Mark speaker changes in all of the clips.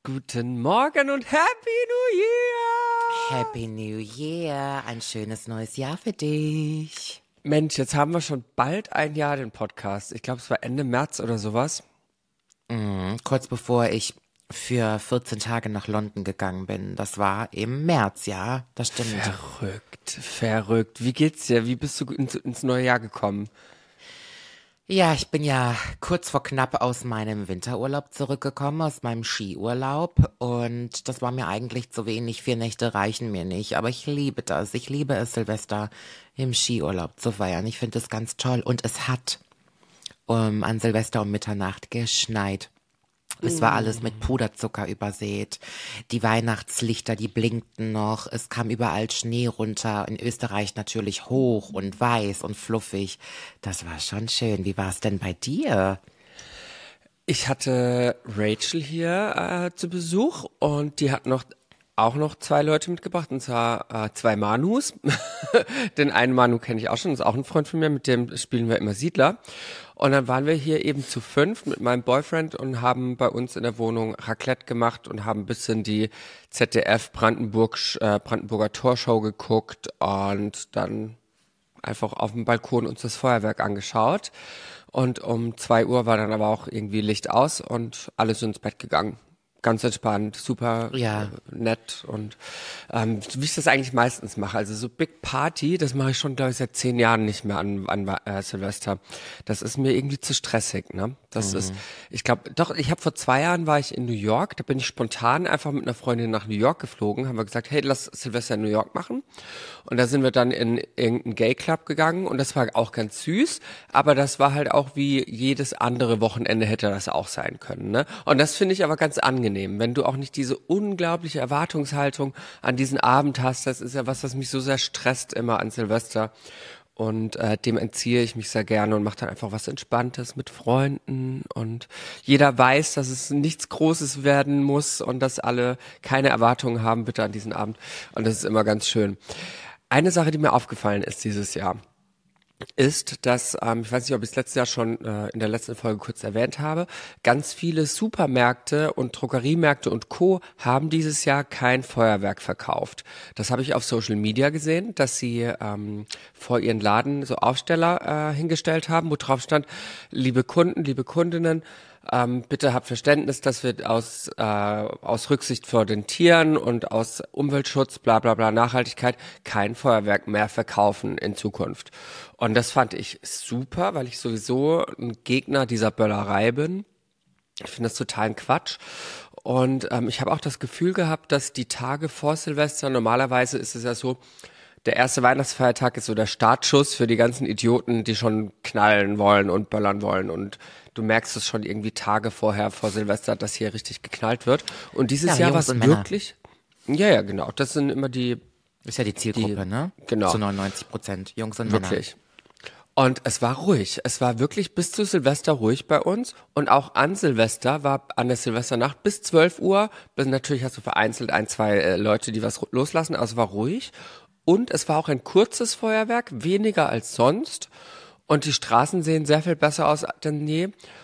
Speaker 1: guten Morgen und Happy New Year!
Speaker 2: Happy New Year, ein schönes neues Jahr für dich.
Speaker 1: Mensch, jetzt haben wir schon bald ein Jahr den Podcast. Ich glaube, es war Ende März oder sowas.
Speaker 2: Kurz bevor ich für 14 Tage nach London gegangen bin. Das war im März, ja, das stimmt.
Speaker 1: Verrückt. Wie geht's dir? Wie bist du ins neue Jahr gekommen?
Speaker 2: Ja, ich bin ja kurz vor knapp aus meinem Winterurlaub zurückgekommen, aus meinem Skiurlaub. Und das war mir eigentlich zu wenig. 4 Nächte reichen mir nicht. Aber ich liebe das. Ich liebe es, Silvester im Skiurlaub zu feiern. Ich finde es ganz toll. Und es hat an Silvester um Mitternacht geschneit. Es war alles mit Puderzucker übersät. Die Weihnachtslichter, die blinkten noch. Es kam überall Schnee runter. In Österreich natürlich hoch und weiß und fluffig. Das war schon schön. Wie war es denn bei dir?
Speaker 1: Ich hatte Rachel hier zu Besuch und die hat auch noch 2 Leute mitgebracht, und zwar 2 Manus. Den einen Manu kenne ich auch schon, ist auch ein Freund von mir, mit dem spielen wir immer Siedler. Und dann waren wir hier eben zu 5 mit meinem Boyfriend und haben bei uns in der Wohnung Raclette gemacht und haben ein bisschen die ZDF Brandenburger Torshow geguckt und dann einfach auf dem Balkon uns das Feuerwerk angeschaut. Und um 2 Uhr war dann aber auch irgendwie Licht aus und alle sind ins Bett gegangen. Ganz entspannt, super nett und wie ich das eigentlich meistens mache. Also so Big Party, das mache ich schon, glaube ich, seit 10 Jahren nicht mehr an Silvester. Das ist mir irgendwie zu stressig, ne? Das ist, ich glaube, doch, vor 2 Jahren war ich in New York, da bin ich spontan einfach mit einer Freundin nach New York geflogen, haben wir gesagt, hey, lass Silvester in New York machen. Und da sind wir dann in irgendeinen Gay Club gegangen und das war auch ganz süß, aber das war halt auch wie jedes andere Wochenende hätte das auch sein können, ne? Und das finde ich aber ganz angenehm, wenn du auch nicht diese unglaubliche Erwartungshaltung an diesen Abend hast. Das ist ja was mich so sehr stresst immer an Silvester. Und dem entziehe ich mich sehr gerne und mache dann einfach was Entspanntes mit Freunden. Und jeder weiß, dass es nichts Großes werden muss und dass alle keine Erwartungen haben bitte an diesen Abend. Und das ist immer ganz schön. Eine Sache, die mir aufgefallen ist dieses Jahr, ist, dass, ich weiß nicht, ob ich es letztes Jahr schon in der letzten Folge kurz erwähnt habe, ganz viele Supermärkte und Drogeriemärkte und Co. haben dieses Jahr kein Feuerwerk verkauft. Das habe ich auf Social Media gesehen, dass sie vor ihren Laden so Aufsteller hingestellt haben, wo drauf stand, liebe Kunden, liebe Kundinnen, bitte habt Verständnis, dass wir aus Rücksicht vor den Tieren und aus Umweltschutz, bla bla bla, Nachhaltigkeit, kein Feuerwerk mehr verkaufen in Zukunft. Und das fand ich super, weil ich sowieso ein Gegner dieser Böllerei bin. Ich finde das totalen Quatsch. Und ich habe auch das Gefühl gehabt, dass die Tage vor Silvester, normalerweise ist es ja so, der erste Weihnachtsfeiertag ist so der Startschuss für die ganzen Idioten, die schon knallen wollen und böllern wollen. Und du merkst es schon irgendwie Tage vorher, vor Silvester, dass hier richtig geknallt wird. Und dieses Jahr war es wirklich... Ja, genau. Das sind immer die...
Speaker 2: Ist ja die Zielgruppe, ne?
Speaker 1: Genau.
Speaker 2: Zu 99%. Jungs und Männer.
Speaker 1: Wirklich. Und es war ruhig. Es war wirklich bis zu Silvester ruhig bei uns. Und auch an Silvester war an der Silvesternacht bis 12 Uhr. Natürlich hast du vereinzelt 1, 2 Leute, die was loslassen. Also es war ruhig. Und es war auch ein kurzes Feuerwerk, weniger als sonst. Und die Straßen sehen sehr viel besser aus denn je.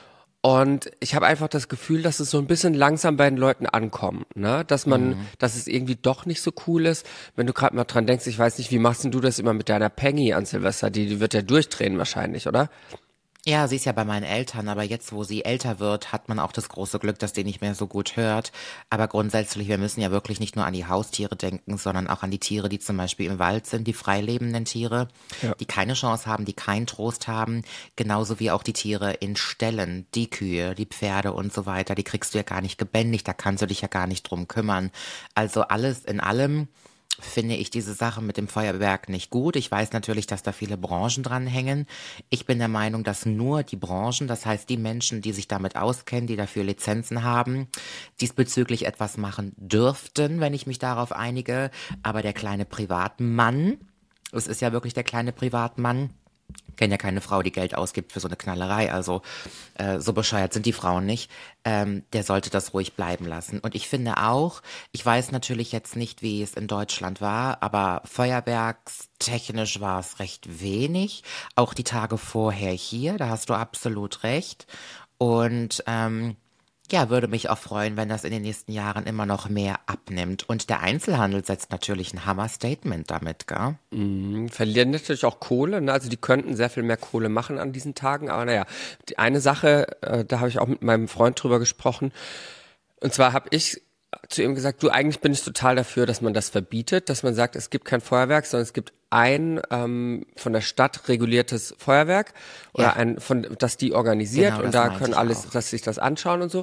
Speaker 1: Und ich habe einfach das Gefühl, dass es so ein bisschen langsam bei den Leuten ankommt, ne? Dass es irgendwie doch nicht so cool ist. Wenn du gerade mal dran denkst, ich weiß nicht, wie machst denn du das immer mit deiner Penny an Silvester? Die wird ja durchdrehen wahrscheinlich, oder?
Speaker 2: Ja, sie ist ja bei meinen Eltern, aber jetzt, wo sie älter wird, hat man auch das große Glück, dass die nicht mehr so gut hört. Aber grundsätzlich, wir müssen ja wirklich nicht nur an die Haustiere denken, sondern auch an die Tiere, die zum Beispiel im Wald sind, die freilebenden Tiere, die keine Chance haben, die keinen Trost haben. Genauso wie auch die Tiere in Ställen, die Kühe, die Pferde und so weiter, die kriegst du ja gar nicht gebändigt, da kannst du dich ja gar nicht drum kümmern. Also alles in allem finde ich diese Sache mit dem Feuerwerk nicht gut. Ich weiß natürlich, dass da viele Branchen dranhängen. Ich bin der Meinung, dass nur die Branchen, das heißt die Menschen, die sich damit auskennen, die dafür Lizenzen haben, diesbezüglich etwas machen dürften, wenn ich mich darauf einige. Aber der kleine Privatmann, es ist ja wirklich der kleine Privatmann, kenne ja keine Frau, die Geld ausgibt für so eine Knallerei, also so bescheuert sind die Frauen nicht, der sollte das ruhig bleiben lassen. Und ich finde auch, ich weiß natürlich jetzt nicht, wie es in Deutschland war, aber feuerwerkstechnisch war es recht wenig, auch die Tage vorher hier, da hast du absolut recht. Und Ja, würde mich auch freuen, wenn das in den nächsten Jahren immer noch mehr abnimmt. Und der Einzelhandel setzt natürlich ein Hammer-Statement damit, gell?
Speaker 1: Verlieren natürlich auch Kohle, ne? Also die könnten sehr viel mehr Kohle machen an diesen Tagen, aber naja, die eine Sache, da habe ich auch mit meinem Freund drüber gesprochen, und zwar habe ich zu ihm gesagt, du, eigentlich bin ich total dafür, dass man das verbietet, dass man sagt, es gibt kein Feuerwerk, sondern es gibt ein von der Stadt reguliertes Feuerwerk oder
Speaker 2: Ja,
Speaker 1: das die organisiert,
Speaker 2: genau,
Speaker 1: und
Speaker 2: das
Speaker 1: da
Speaker 2: meinte
Speaker 1: können
Speaker 2: ich
Speaker 1: alles,
Speaker 2: auch.
Speaker 1: dass sich das anschauen und so.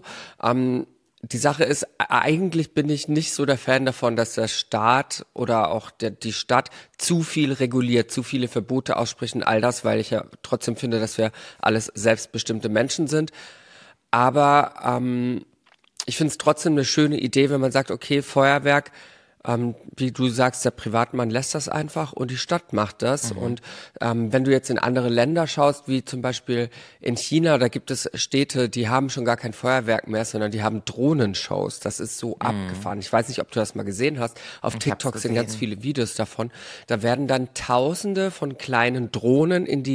Speaker 1: Die Sache ist, eigentlich bin ich nicht so der Fan davon, dass der Staat oder auch die Stadt zu viel reguliert, zu viele Verbote ausspricht und all das, weil ich ja trotzdem finde, dass wir alles selbstbestimmte Menschen sind. Aber ich finde es trotzdem eine schöne Idee, wenn man sagt, okay, Feuerwerk, wie du sagst, der Privatmann lässt das einfach und die Stadt macht das. Und wenn du jetzt in andere Länder schaust, wie zum Beispiel in China, da gibt es Städte, die haben schon gar kein Feuerwerk mehr, sondern die haben Drohnenshows. Das ist so abgefahren. Ich weiß nicht, ob du das mal gesehen hast. Auf
Speaker 2: Ich hab's
Speaker 1: TikTok sind ganz
Speaker 2: gesehen.
Speaker 1: viele Videos davon. Da werden dann Tausende von kleinen Drohnen in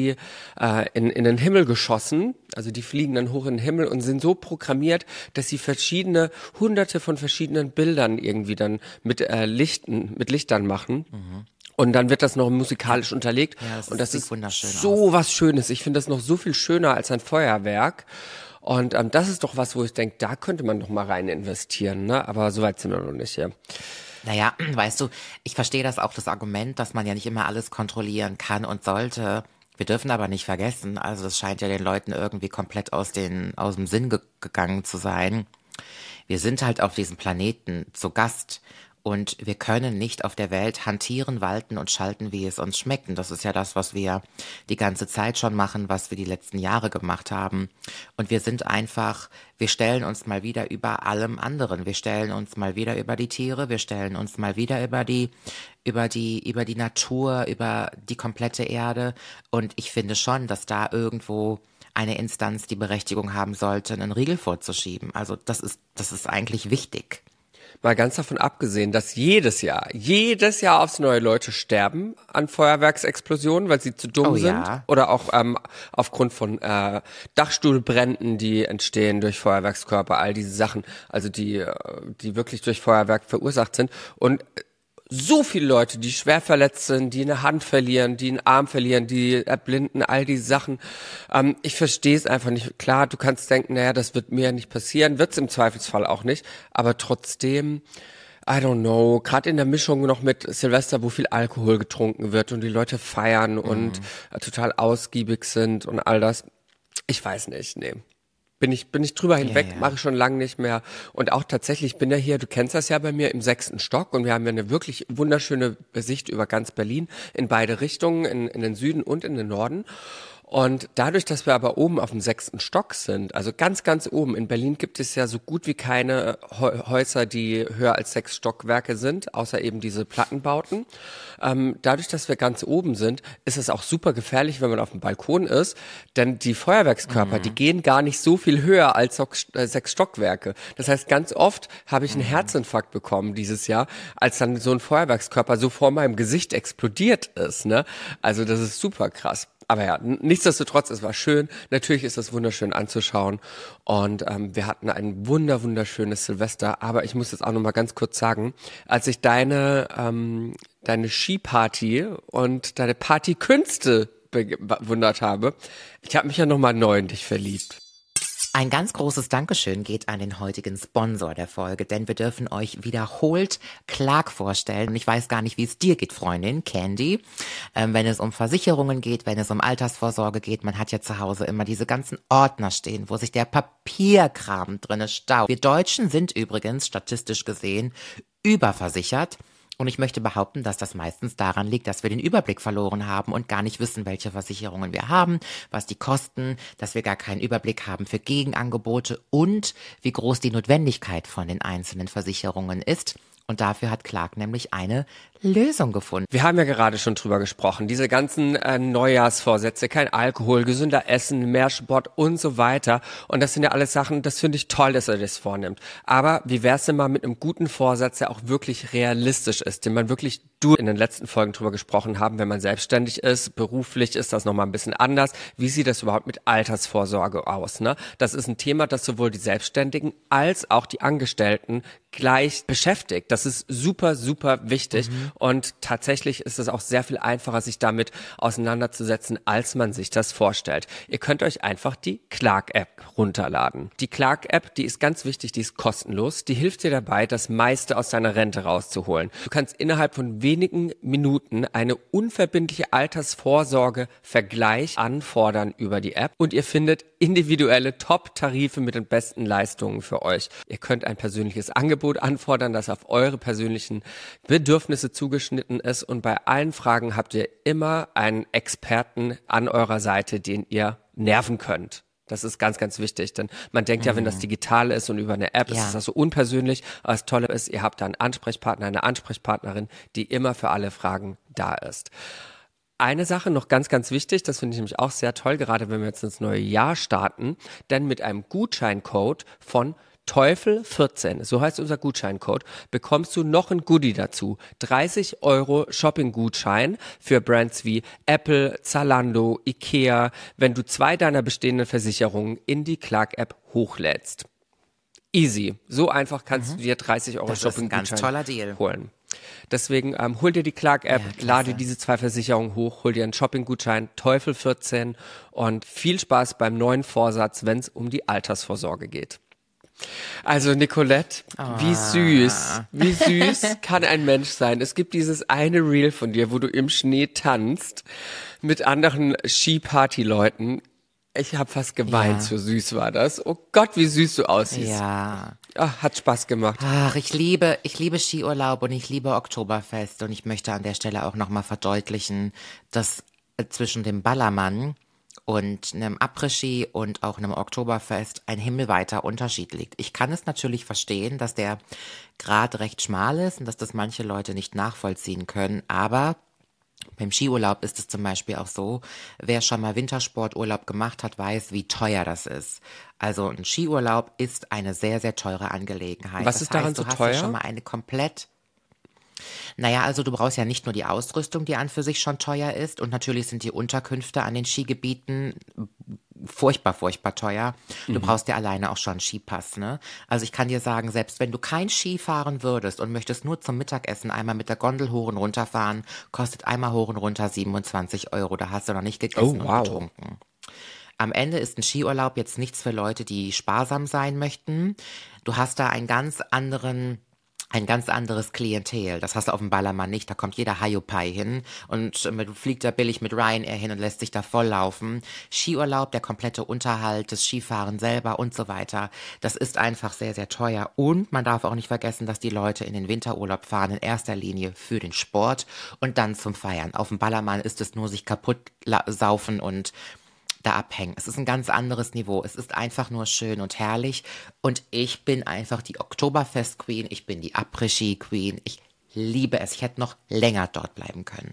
Speaker 1: den Himmel geschossen. Also die fliegen dann hoch in den Himmel und sind so programmiert, dass sie hunderte von verschiedenen Bildern irgendwie dann mit Lichtern machen. Und dann wird das noch musikalisch unterlegt.
Speaker 2: Ja,
Speaker 1: Und das
Speaker 2: sieht
Speaker 1: ist
Speaker 2: wunderschön
Speaker 1: so was Schönes. Ich finde das noch so viel schöner als ein Feuerwerk. Und das ist doch was, wo ich denke, da könnte man doch mal rein investieren, ne? Aber so weit sind wir noch nicht hier.
Speaker 2: Naja, weißt du, ich verstehe das auch, das Argument, dass man ja nicht immer alles kontrollieren kann und sollte. Wir dürfen aber nicht vergessen, also das scheint ja den Leuten irgendwie komplett aus dem Sinn gegangen zu sein. Wir sind halt auf diesem Planeten zu Gast und wir können nicht auf der Welt hantieren, walten und schalten, wie es uns schmeckt. Und das ist ja das, was wir die ganze Zeit schon machen, was wir die letzten Jahre gemacht haben. Und wir stellen uns mal wieder über allem anderen. Wir stellen uns mal wieder über die Tiere, wir stellen uns mal wieder über die Natur, über die komplette Erde. Und ich finde schon, dass da irgendwo eine Instanz die Berechtigung haben sollte, einen Riegel vorzuschieben. Also das ist eigentlich wichtig.
Speaker 1: Mal ganz davon abgesehen, dass jedes Jahr aufs neue Leute sterben an Feuerwerksexplosionen, weil sie zu dumm
Speaker 2: Oh
Speaker 1: sind.
Speaker 2: ja.
Speaker 1: Oder auch aufgrund von Dachstuhlbränden, die entstehen durch Feuerwerkskörper, all diese Sachen, also die wirklich durch Feuerwerk verursacht sind. Und so viele Leute, die schwer verletzt sind, die eine Hand verlieren, die einen Arm verlieren, die erblinden, all diese Sachen. Ich verstehe es einfach nicht. Klar, du kannst denken, naja, das wird mir nicht passieren, wird es im Zweifelsfall auch nicht, aber trotzdem, I don't know, gerade in der Mischung noch mit Silvester, wo viel Alkohol getrunken wird und die Leute feiern und total ausgiebig sind und all das. Ich weiß nicht, nee. Bin ich drüber hinweg,
Speaker 2: Ja.
Speaker 1: mache ich schon lange nicht mehr. Und auch tatsächlich, ich bin ja hier, du kennst das ja bei mir, im 6. Stock, und wir haben ja eine wirklich wunderschöne Sicht über ganz Berlin in beide Richtungen, in den Süden und in den Norden. Und dadurch, dass wir aber oben auf dem 6. Stock sind, also ganz, ganz oben, in Berlin gibt es ja so gut wie keine Häuser, die höher als 6 Stockwerke sind, außer eben diese Plattenbauten. Dadurch, dass wir ganz oben sind, ist es auch super gefährlich, wenn man auf dem Balkon ist, denn die Feuerwerkskörper, die gehen gar nicht so viel höher als 6 Stockwerke. Das heißt, ganz oft habe ich einen Herzinfarkt bekommen dieses Jahr, als dann so ein Feuerwerkskörper so vor meinem Gesicht explodiert ist, ne? Also das ist super krass. Aber ja, nichtsdestotrotz, es war schön. Natürlich ist das wunderschön anzuschauen. Und wir hatten ein wunderschönes Silvester. Aber ich muss jetzt auch noch mal ganz kurz sagen, als ich deine Skiparty und deine Partykünste bewundert habe, ich habe mich ja noch mal neu in dich verliebt.
Speaker 2: Ein ganz großes Dankeschön geht an den heutigen Sponsor der Folge, denn wir dürfen euch wiederholt Clark vorstellen. Und ich weiß gar nicht, wie es dir geht, Freundin, Candy. Wenn es um Versicherungen geht, wenn es um Altersvorsorge geht, man hat ja zu Hause immer diese ganzen Ordner stehen, wo sich der Papierkram drinne staut. Wir Deutschen sind übrigens, statistisch gesehen, überversichert. Und ich möchte behaupten, dass das meistens daran liegt, dass wir den Überblick verloren haben und gar nicht wissen, welche Versicherungen wir haben, was die kosten, dass wir gar keinen Überblick haben für Gegenangebote und wie groß die Notwendigkeit von den einzelnen Versicherungen ist. Und dafür hat Clark nämlich eine Lösung gefunden.
Speaker 1: Wir haben ja gerade schon drüber gesprochen, diese ganzen Neujahrsvorsätze, kein Alkohol, gesünder essen, mehr Sport und so weiter. Und das sind ja alles Sachen, das finde ich toll, dass er das vornimmt. Aber wie wär's denn mal mit einem guten Vorsatz, der auch wirklich realistisch ist, den man wirklich in den letzten Folgen drüber gesprochen haben, wenn man selbstständig ist, beruflich ist das nochmal ein bisschen anders. Wie sieht das überhaupt mit Altersvorsorge aus? Ne? Das ist ein Thema, das sowohl die Selbstständigen als auch die Angestellten gleich beschäftigt. Das ist super, super wichtig. Und tatsächlich ist es auch sehr viel einfacher, sich damit auseinanderzusetzen, als man sich das vorstellt. Ihr könnt euch einfach die Clark-App runterladen. Die Clark-App, die ist ganz wichtig, die ist kostenlos. Die hilft dir dabei, das meiste aus deiner Rente rauszuholen. Du kannst innerhalb von wenigen Minuten eine unverbindliche Altersvorsorge-Vergleich anfordern über die App und ihr findet individuelle Top-Tarife mit den besten Leistungen für euch. Ihr könnt ein persönliches Angebot anfordern, das auf eure persönlichen Bedürfnisse zugeschnitten ist und bei allen Fragen habt ihr immer einen Experten an eurer Seite, den ihr nerven könnt. Das ist ganz, ganz wichtig, denn man denkt ja, wenn das digital ist und über eine App ist das so unpersönlich, aber das Tolle ist, ihr habt da einen Ansprechpartner, eine Ansprechpartnerin, die immer für alle Fragen da ist. Eine Sache noch ganz, ganz wichtig, das finde ich nämlich auch sehr toll, gerade wenn wir jetzt ins neue Jahr starten, denn mit einem Gutscheincode von Teufel 14, so heißt unser Gutscheincode, bekommst du noch ein Goodie dazu. 30 € Shopping-Gutschein für Brands wie Apple, Zalando, Ikea, wenn du 2 deiner bestehenden Versicherungen in die Clark-App hochlädst. Easy. So einfach kannst du dir 30 € Shopping-Gutschein holen. Deswegen hol dir die Clark-App, lade diese 2 Versicherungen hoch, hol dir einen Shopping-Gutschein, Teufel 14 und viel Spaß beim neuen Vorsatz, wenn es um die Altersvorsorge geht. Also Nicolette, wie süß kann ein Mensch sein? Es gibt dieses eine Reel von dir, wo du im Schnee tanzt mit anderen Skiparty-Leuten. Ich habe fast geweint, so süß war das. Oh Gott, wie süß du aussiehst.
Speaker 2: Ja.
Speaker 1: Ach, hat Spaß gemacht.
Speaker 2: Ach, ich liebe Skiurlaub und ich liebe Oktoberfest und ich möchte an der Stelle auch nochmal verdeutlichen, dass zwischen dem Ballermann und einem Après-Ski und auch einem Oktoberfest ein himmelweiter Unterschied liegt. Ich kann es natürlich verstehen, dass der Grad recht schmal ist und dass das manche Leute nicht nachvollziehen können, aber beim Skiurlaub ist es zum Beispiel auch so, wer schon mal Wintersporturlaub gemacht hat, weiß, wie teuer das ist. Also ein Skiurlaub ist eine sehr, sehr teure Angelegenheit.
Speaker 1: Was ist daran so teuer?
Speaker 2: Du hast ja schon mal eine komplett... Naja, also du brauchst ja nicht nur die Ausrüstung, die an für sich schon teuer ist und natürlich sind die Unterkünfte an den Skigebieten furchtbar, furchtbar teuer. Du brauchst ja alleine auch schon einen Skipass, ne? Also ich kann dir sagen, selbst wenn du kein Ski fahren würdest und möchtest nur zum Mittagessen einmal mit der Gondel hoch und runter fahren, kostet einmal hoch und runter 27 €. Da hast du noch nicht gegessen und getrunken. Am Ende ist ein Skiurlaub jetzt nichts für Leute, die sparsam sein möchten. Du hast da ein ganz anderes Klientel. Das hast du auf dem Ballermann nicht. Da kommt jeder Hiopai hin und du fliegst da billig mit Ryanair hin und lässt sich da volllaufen. Skiurlaub, der komplette Unterhalt, das Skifahren selber und so weiter. Das ist einfach sehr, sehr teuer. Und man darf auch nicht vergessen, dass die Leute in den Winterurlaub fahren, in erster Linie für den Sport und dann zum Feiern. Auf dem Ballermann ist es nur sich kaputt saufen und da abhängen. Es ist ein ganz anderes Niveau. Es ist einfach nur schön und herrlich. Und ich bin einfach die Oktoberfest-Queen. Ich bin die Après-Ski-Queen. Ich liebe es. Ich hätte noch länger dort bleiben können.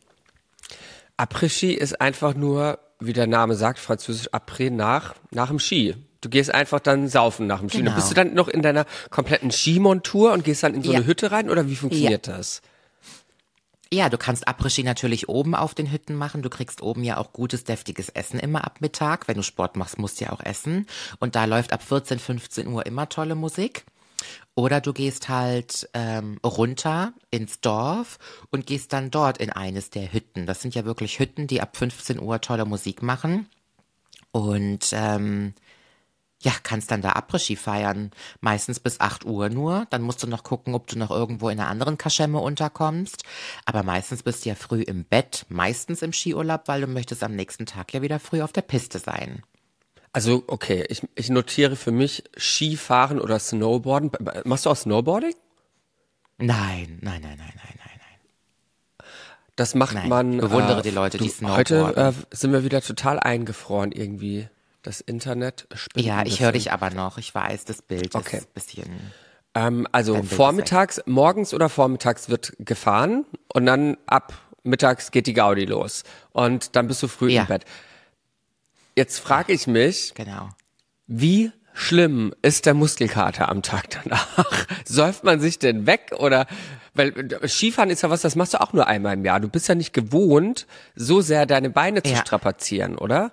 Speaker 1: Après-Ski ist einfach nur, wie der Name sagt, französisch Après nach dem Ski. Du gehst einfach dann saufen nach dem Ski.
Speaker 2: Genau.
Speaker 1: Bist du dann noch in deiner kompletten Skimontur und gehst dann in so eine Hütte rein oder wie funktioniert das?
Speaker 2: Ja, du kannst Après-Ski natürlich oben auf den Hütten machen. Du kriegst oben ja auch gutes, deftiges Essen immer ab Mittag. Wenn du Sport machst, musst du ja auch essen. Und da läuft ab 14, 15 Uhr immer tolle Musik. Oder du gehst halt runter ins Dorf und gehst dann dort in eines der Hütten. Das sind ja wirklich Hütten, die ab 15 Uhr tolle Musik machen. Und ja, kannst dann da Après-Ski feiern, meistens bis 8 Uhr nur. Dann musst du noch gucken, ob du noch irgendwo in einer anderen Kaschemme unterkommst. Aber meistens bist du ja früh im Bett, meistens im Skiurlaub, weil du möchtest am nächsten Tag ja wieder früh auf der Piste sein.
Speaker 1: Also, okay, ich notiere für mich Skifahren oder Snowboarden. Machst du auch Snowboarding?
Speaker 2: Nein.
Speaker 1: Das macht man...
Speaker 2: Bewundere die Leute, die snowboarden.
Speaker 1: Heute sind wir wieder total eingefroren irgendwie. Das Internet spinnt.
Speaker 2: Ja, ich höre dich aber noch. Ich weiß, das Bild ist ein bisschen...
Speaker 1: Also
Speaker 2: Dein wildes Sekt.
Speaker 1: morgens oder vormittags wird gefahren und dann ab mittags geht die Gaudi los. Und dann bist du früh im
Speaker 2: Ja,
Speaker 1: Bett. Jetzt frage ich mich,
Speaker 2: genau.
Speaker 1: wie schlimm ist der Muskelkater am Tag danach? Säuft man sich denn weg oder, weil Skifahren ist ja was, das machst du auch nur einmal im Jahr. Du bist ja nicht gewohnt, so sehr deine Beine zu
Speaker 2: Ja,
Speaker 1: strapazieren, oder?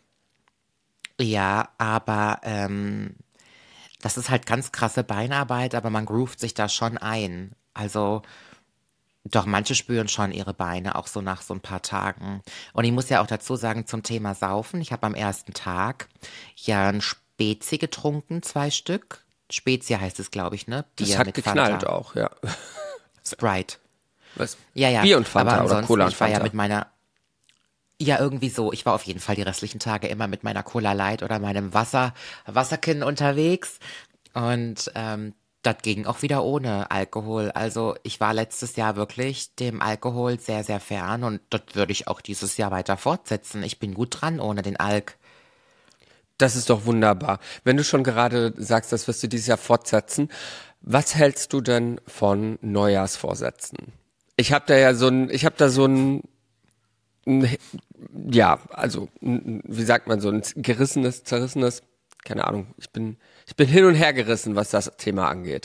Speaker 2: ja, aber das ist halt ganz krasse Beinarbeit, aber man groovt sich da schon ein. Also doch, manche spüren schon ihre Beine, auch so nach so ein paar Tagen. Und ich muss ja auch dazu sagen, zum Thema Saufen, ich habe am ersten Tag ja ein Spezi getrunken, 2 Stück. Spezi heißt es, glaube ich, ne?
Speaker 1: Das
Speaker 2: Bier
Speaker 1: hat
Speaker 2: mit
Speaker 1: geknallt
Speaker 2: Fanta.
Speaker 1: auch, ja.
Speaker 2: Sprite.
Speaker 1: Was?
Speaker 2: Ja, ja,
Speaker 1: Bier und
Speaker 2: aber
Speaker 1: Fanta oder
Speaker 2: ansonsten,
Speaker 1: Cola und
Speaker 2: ich war ja
Speaker 1: Fanta?
Speaker 2: mit meiner, ja, irgendwie so, ich war auf jeden Fall die restlichen Tage immer mit meiner Cola Light oder meinem Wasserkinn unterwegs. Und das ging auch wieder ohne Alkohol. Also ich war letztes Jahr wirklich dem Alkohol sehr, sehr fern und das würde ich auch dieses Jahr weiter fortsetzen. Ich bin gut dran ohne den Alk.
Speaker 1: Das ist doch wunderbar. Wenn du schon gerade sagst, das wirst du dieses Jahr fortsetzen, was hältst du denn von Neujahrsvorsätzen? Ich habe da so ein, ja, also, wie sagt man, so ein gerissenes, zerrissenes, keine Ahnung, ich bin hin und her gerissen, was das Thema angeht.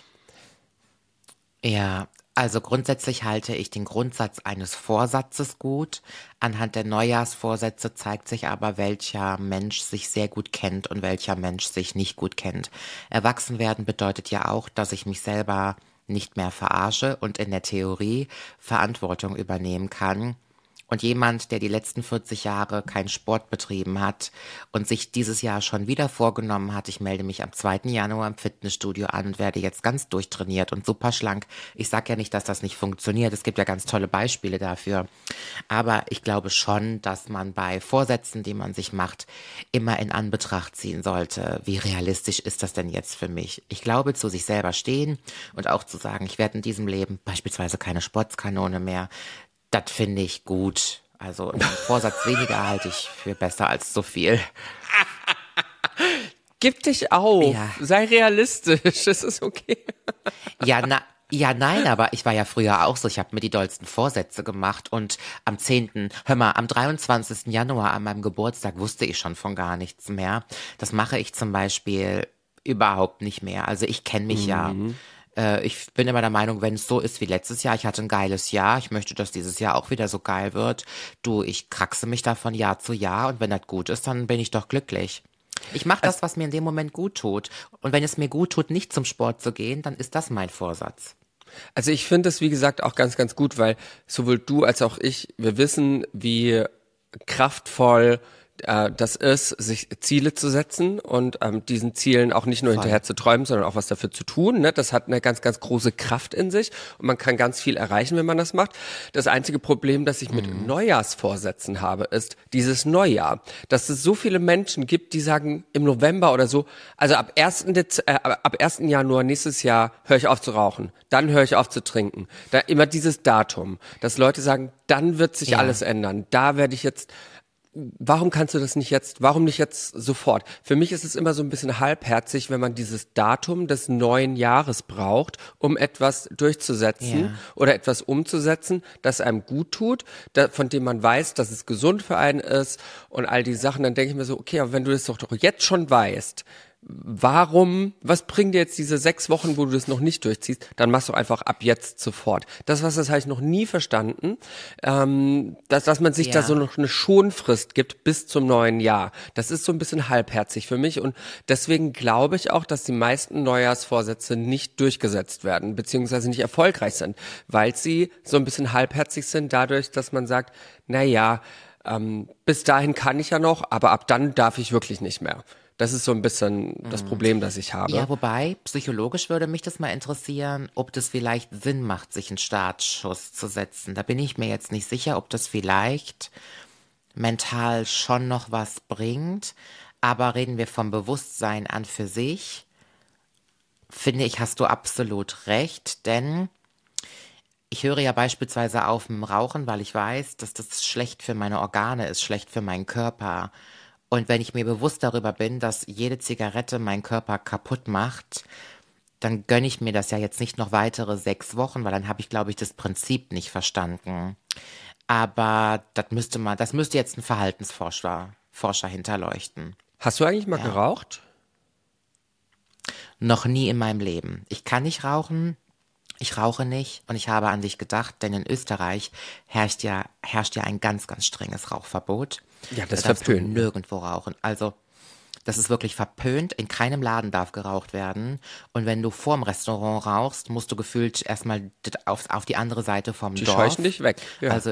Speaker 2: Ja, also grundsätzlich halte ich den Grundsatz eines Vorsatzes gut. Anhand der Neujahrsvorsätze zeigt sich aber, welcher Mensch sich sehr gut kennt und welcher Mensch sich nicht gut kennt. Erwachsen werden bedeutet ja auch, dass ich mich selber nicht mehr verarsche und in der Theorie Verantwortung übernehmen kann. Und jemand, der die letzten 40 Jahre keinen Sport betrieben hat und sich dieses Jahr schon wieder vorgenommen hat, ich melde mich am 2. Januar im Fitnessstudio an und werde jetzt ganz durchtrainiert und super schlank. Ich sage ja nicht, dass das nicht funktioniert. Es gibt ja ganz tolle Beispiele dafür. Aber ich glaube schon, dass man bei Vorsätzen, die man sich macht, immer in Anbetracht ziehen sollte. Wie realistisch ist das denn jetzt für mich? Ich glaube, zu sich selber stehen und auch zu sagen, ich werde in diesem Leben beispielsweise keine Sportskanone mehr. Das finde ich gut. Also einen Vorsatz weniger halte ich für besser als zu viel.
Speaker 1: Gib dich auf,
Speaker 2: Ja,
Speaker 1: sei realistisch, es ist okay.
Speaker 2: ja, nein, aber ich war ja früher auch so. Ich habe mir die dollsten Vorsätze gemacht und am 23. Januar an meinem Geburtstag wusste ich schon von gar nichts mehr. Das mache ich zum Beispiel überhaupt nicht mehr. Also ich kenne mich ja. Ich bin immer der Meinung, wenn es so ist wie letztes Jahr, ich hatte ein geiles Jahr, ich möchte, dass dieses Jahr auch wieder so geil wird. Du, ich kraxe mich da von Jahr zu Jahr und wenn das gut ist, dann bin ich doch glücklich. Ich mache das, was mir in dem Moment gut tut. Und wenn es mir gut tut, nicht zum Sport zu gehen, dann ist das mein Vorsatz.
Speaker 1: Also ich finde es, wie gesagt, auch ganz, ganz gut, weil sowohl du als auch ich, wir wissen, wie kraftvoll das ist, sich Ziele zu setzen und diesen Zielen auch nicht nur
Speaker 2: Voll.
Speaker 1: hinterher zu träumen, sondern auch was dafür zu tun. Ne? Das hat eine ganz, ganz große Kraft in sich und man kann ganz viel erreichen, wenn man das macht. Das einzige Problem, das ich mit Neujahrsvorsätzen habe, ist dieses Neujahr. Dass es so viele Menschen gibt, die sagen im November oder so, also ab 1. Januar nächstes Jahr höre ich auf zu rauchen, dann höre ich auf zu trinken. Da immer dieses Datum, dass Leute sagen, dann wird sich
Speaker 2: Ja,
Speaker 1: alles ändern. Da werde ich jetzt warum kannst du das nicht jetzt, warum nicht jetzt sofort? Für mich ist es immer so ein bisschen halbherzig, wenn man dieses Datum des neuen Jahres braucht, um etwas durchzusetzen
Speaker 2: ja,
Speaker 1: oder etwas umzusetzen, das einem gut tut, von dem man weiß, dass es gesund für einen ist und all die Sachen, dann denke ich mir so, okay, aber wenn du das doch jetzt schon weißt, was bringen dir jetzt diese 6 Wochen, wo du das noch nicht durchziehst? Dann machst du einfach ab jetzt sofort. Das habe ich noch nie verstanden, dass man sich da so
Speaker 2: ja,
Speaker 1: noch eine Schonfrist gibt bis zum neuen Jahr. Das ist so ein bisschen halbherzig für mich und deswegen glaube ich auch, dass die meisten Neujahrsvorsätze nicht durchgesetzt werden, beziehungsweise nicht erfolgreich sind, weil sie so ein bisschen halbherzig sind dadurch, dass man sagt, na ja, bis dahin kann ich ja noch, aber ab dann darf ich wirklich nicht mehr. Das ist so ein bisschen das Problem, das ich habe.
Speaker 2: ja, wobei, psychologisch würde mich das mal interessieren, ob das vielleicht Sinn macht, sich einen Startschuss zu setzen. Da bin ich mir jetzt nicht sicher, ob das vielleicht mental schon noch was bringt. Aber reden wir vom Bewusstsein an für sich, finde ich, hast du absolut recht, denn ich höre ja beispielsweise auf mit dem Rauchen, weil ich weiß, dass das schlecht für meine Organe ist, schlecht für meinen Körper. Und wenn ich mir bewusst darüber bin, dass jede Zigarette meinen Körper kaputt macht, dann gönne ich mir das ja jetzt nicht noch weitere 6 Wochen, weil dann habe ich, glaube ich, das Prinzip nicht verstanden. Aber das müsste jetzt ein Forscher hinterleuchten.
Speaker 1: Hast du eigentlich mal
Speaker 2: Ja.
Speaker 1: geraucht?
Speaker 2: Noch nie in meinem Leben. Ich kann nicht rauchen, ich rauche nicht und ich habe an dich gedacht, denn in Österreich herrscht ja ein ganz, ganz strenges Rauchverbot.
Speaker 1: Ja,
Speaker 2: Da
Speaker 1: das ist
Speaker 2: darfst du
Speaker 1: verpönt, ne?
Speaker 2: nirgendwo rauchen. Also, das ist wirklich verpönt. In keinem Laden darf geraucht werden. Und wenn du vorm Restaurant rauchst, musst du gefühlt erstmal auf die andere Seite vom
Speaker 1: Die
Speaker 2: Dorf.
Speaker 1: scheuchen dich weg. Ja.
Speaker 2: Also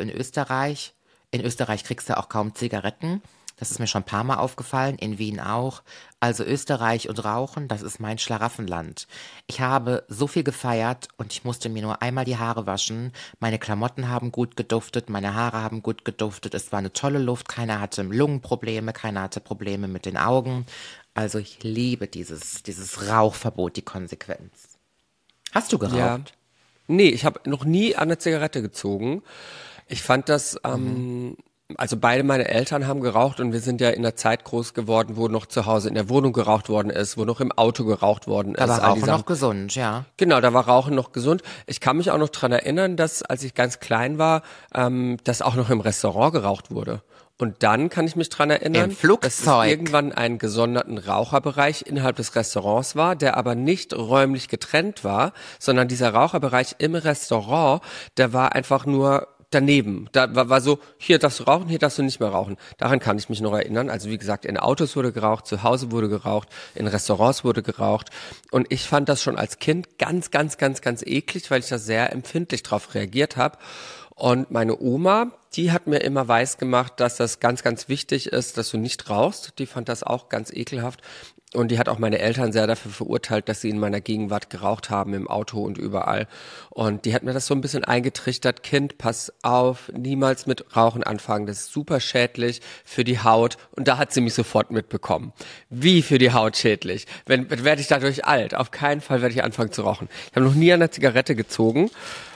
Speaker 2: in Österreich kriegst du auch kaum Zigaretten. Das ist mir schon ein paar Mal aufgefallen, in Wien auch. Also Österreich und Rauchen, das ist mein Schlaraffenland. Ich habe so viel gefeiert und ich musste mir nur einmal die Haare waschen. Meine Klamotten haben gut geduftet, meine Haare haben gut geduftet. Es war eine tolle Luft, keiner hatte Lungenprobleme, keiner hatte Probleme mit den Augen. Also ich liebe dieses Rauchverbot, die Konsequenz. Hast du
Speaker 1: Ja.
Speaker 2: geraucht?
Speaker 1: Nee, ich habe noch nie an eine Zigarette gezogen. Ich fand das, also beide meine Eltern haben geraucht und wir sind ja in einer Zeit groß geworden, wo noch zu Hause in der Wohnung geraucht worden ist, wo noch im Auto geraucht worden ist.
Speaker 2: Aber
Speaker 1: all die
Speaker 2: Rauchen
Speaker 1: Sachen.
Speaker 2: noch gesund, ja.
Speaker 1: Genau, da war Rauchen noch gesund. Ich kann mich auch noch dran erinnern, dass als ich ganz klein war, dass auch noch im Restaurant geraucht wurde. Und dann kann ich mich dran erinnern,
Speaker 2: Im Flugzeug.
Speaker 1: dass es irgendwann einen gesonderten Raucherbereich innerhalb des Restaurants war, der aber nicht räumlich getrennt war, sondern dieser Raucherbereich im Restaurant, der war einfach nur daneben. Da war so, hier darfst du rauchen, hier darfst du nicht mehr rauchen. Daran kann ich mich noch erinnern. Also wie gesagt, in Autos wurde geraucht, zu Hause wurde geraucht, in Restaurants wurde geraucht. Und ich fand das schon als Kind ganz, ganz, ganz, ganz eklig, weil ich da sehr empfindlich drauf reagiert habe. Und meine Oma, die hat mir immer weiß gemacht, dass das ganz, ganz wichtig ist, dass du nicht rauchst. Die fand das auch ganz ekelhaft. Und die hat auch meine Eltern sehr dafür verurteilt, dass sie in meiner Gegenwart geraucht haben, im Auto und überall. Und die hat mir das so ein bisschen eingetrichtert. Kind, pass auf, niemals mit Rauchen anfangen. Das ist super schädlich für die Haut. Und da hat sie mich sofort mitbekommen. Wie für die Haut schädlich? Werde ich dadurch alt? Auf keinen Fall werde ich anfangen zu rauchen. Ich habe noch nie an der Zigarette gezogen.